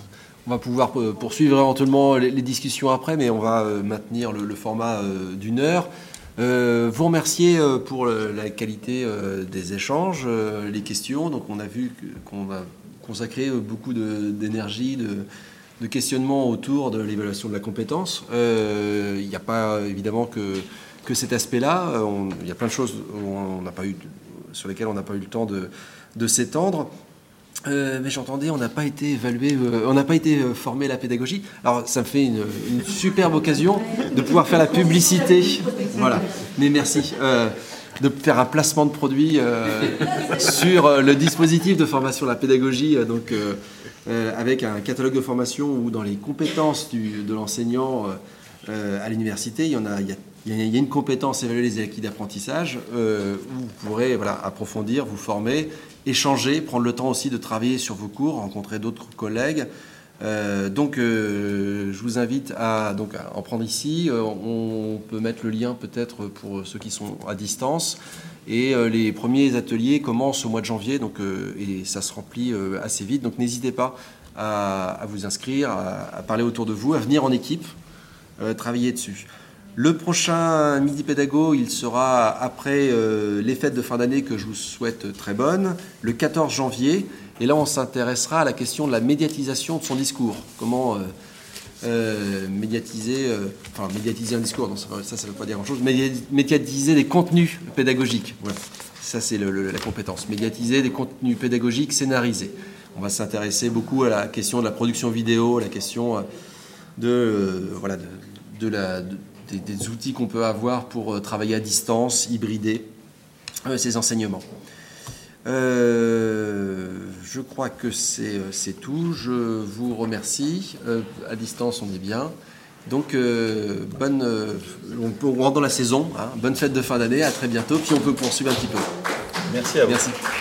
Speaker 1: on va pouvoir poursuivre éventuellement les, les discussions après, mais on va maintenir le, le format d'une heure. Euh, vous remercier pour la qualité des échanges, les questions. Donc on a vu qu'on a consacré beaucoup de, d'énergie, de, de questionnement autour de l'évaluation de la compétence. Euh, il n'y a pas évidemment que, que cet aspect-là. On, il y a plein de choses on n'a pas eu, sur lesquelles on n'a pas eu le temps de, de s'étendre. Euh, mais j'entendais, on n'a pas été évalué, euh, on n'a pas été euh, formé à la pédagogie. Alors ça me fait une, une superbe occasion de pouvoir faire la publicité. Voilà. Mais merci. Euh, de faire un placement de produit euh, sur euh, le dispositif de formation à la pédagogie, euh, donc euh, euh, avec un catalogue de formation où dans les compétences du, de l'enseignant euh, à l'université, il y en a, il y a, il y a une compétence évaluer les acquis d'apprentissage euh, où vous pourrez voilà, approfondir, vous former, échanger, prendre le temps aussi de travailler sur vos cours, rencontrer d'autres collègues. Euh, donc, euh, je vous invite à, donc, à en prendre ici. Euh, on peut mettre le lien peut-être pour ceux qui sont à distance. Et euh, les premiers ateliers commencent au mois de janvier, donc, euh, et ça se remplit euh, assez vite. Donc, n'hésitez pas à, à vous inscrire, à, à parler autour de vous, à venir en équipe, euh, travailler dessus. Le prochain Midi Pédago, il sera après euh, les fêtes de fin d'année que je vous souhaite très bonnes, le quatorze janvier. Et là, on s'intéressera à la question de la médiatisation de son discours. Comment euh, euh, médiatiser, euh, enfin médiatiser un discours, non, ça, ça ne veut pas dire grand-chose, médiatiser des contenus pédagogiques. Voilà. Ça, c'est le, le, la compétence. Médiatiser des contenus pédagogiques scénarisés. On va s'intéresser beaucoup à la question de la production vidéo, à la question de, euh, voilà, de, de la... De, Des, des outils qu'on peut avoir pour travailler à distance, hybrider euh, ces enseignements. Euh, je crois que c'est, c'est tout. Je vous remercie. Euh, à distance, on est bien. Donc, euh, bonne, euh, on, peut, on rentre dans la saison. Hein, bonne fête de fin d'année. À très bientôt. Puis on peut poursuivre un petit peu.
Speaker 4: Merci à vous.
Speaker 1: Merci.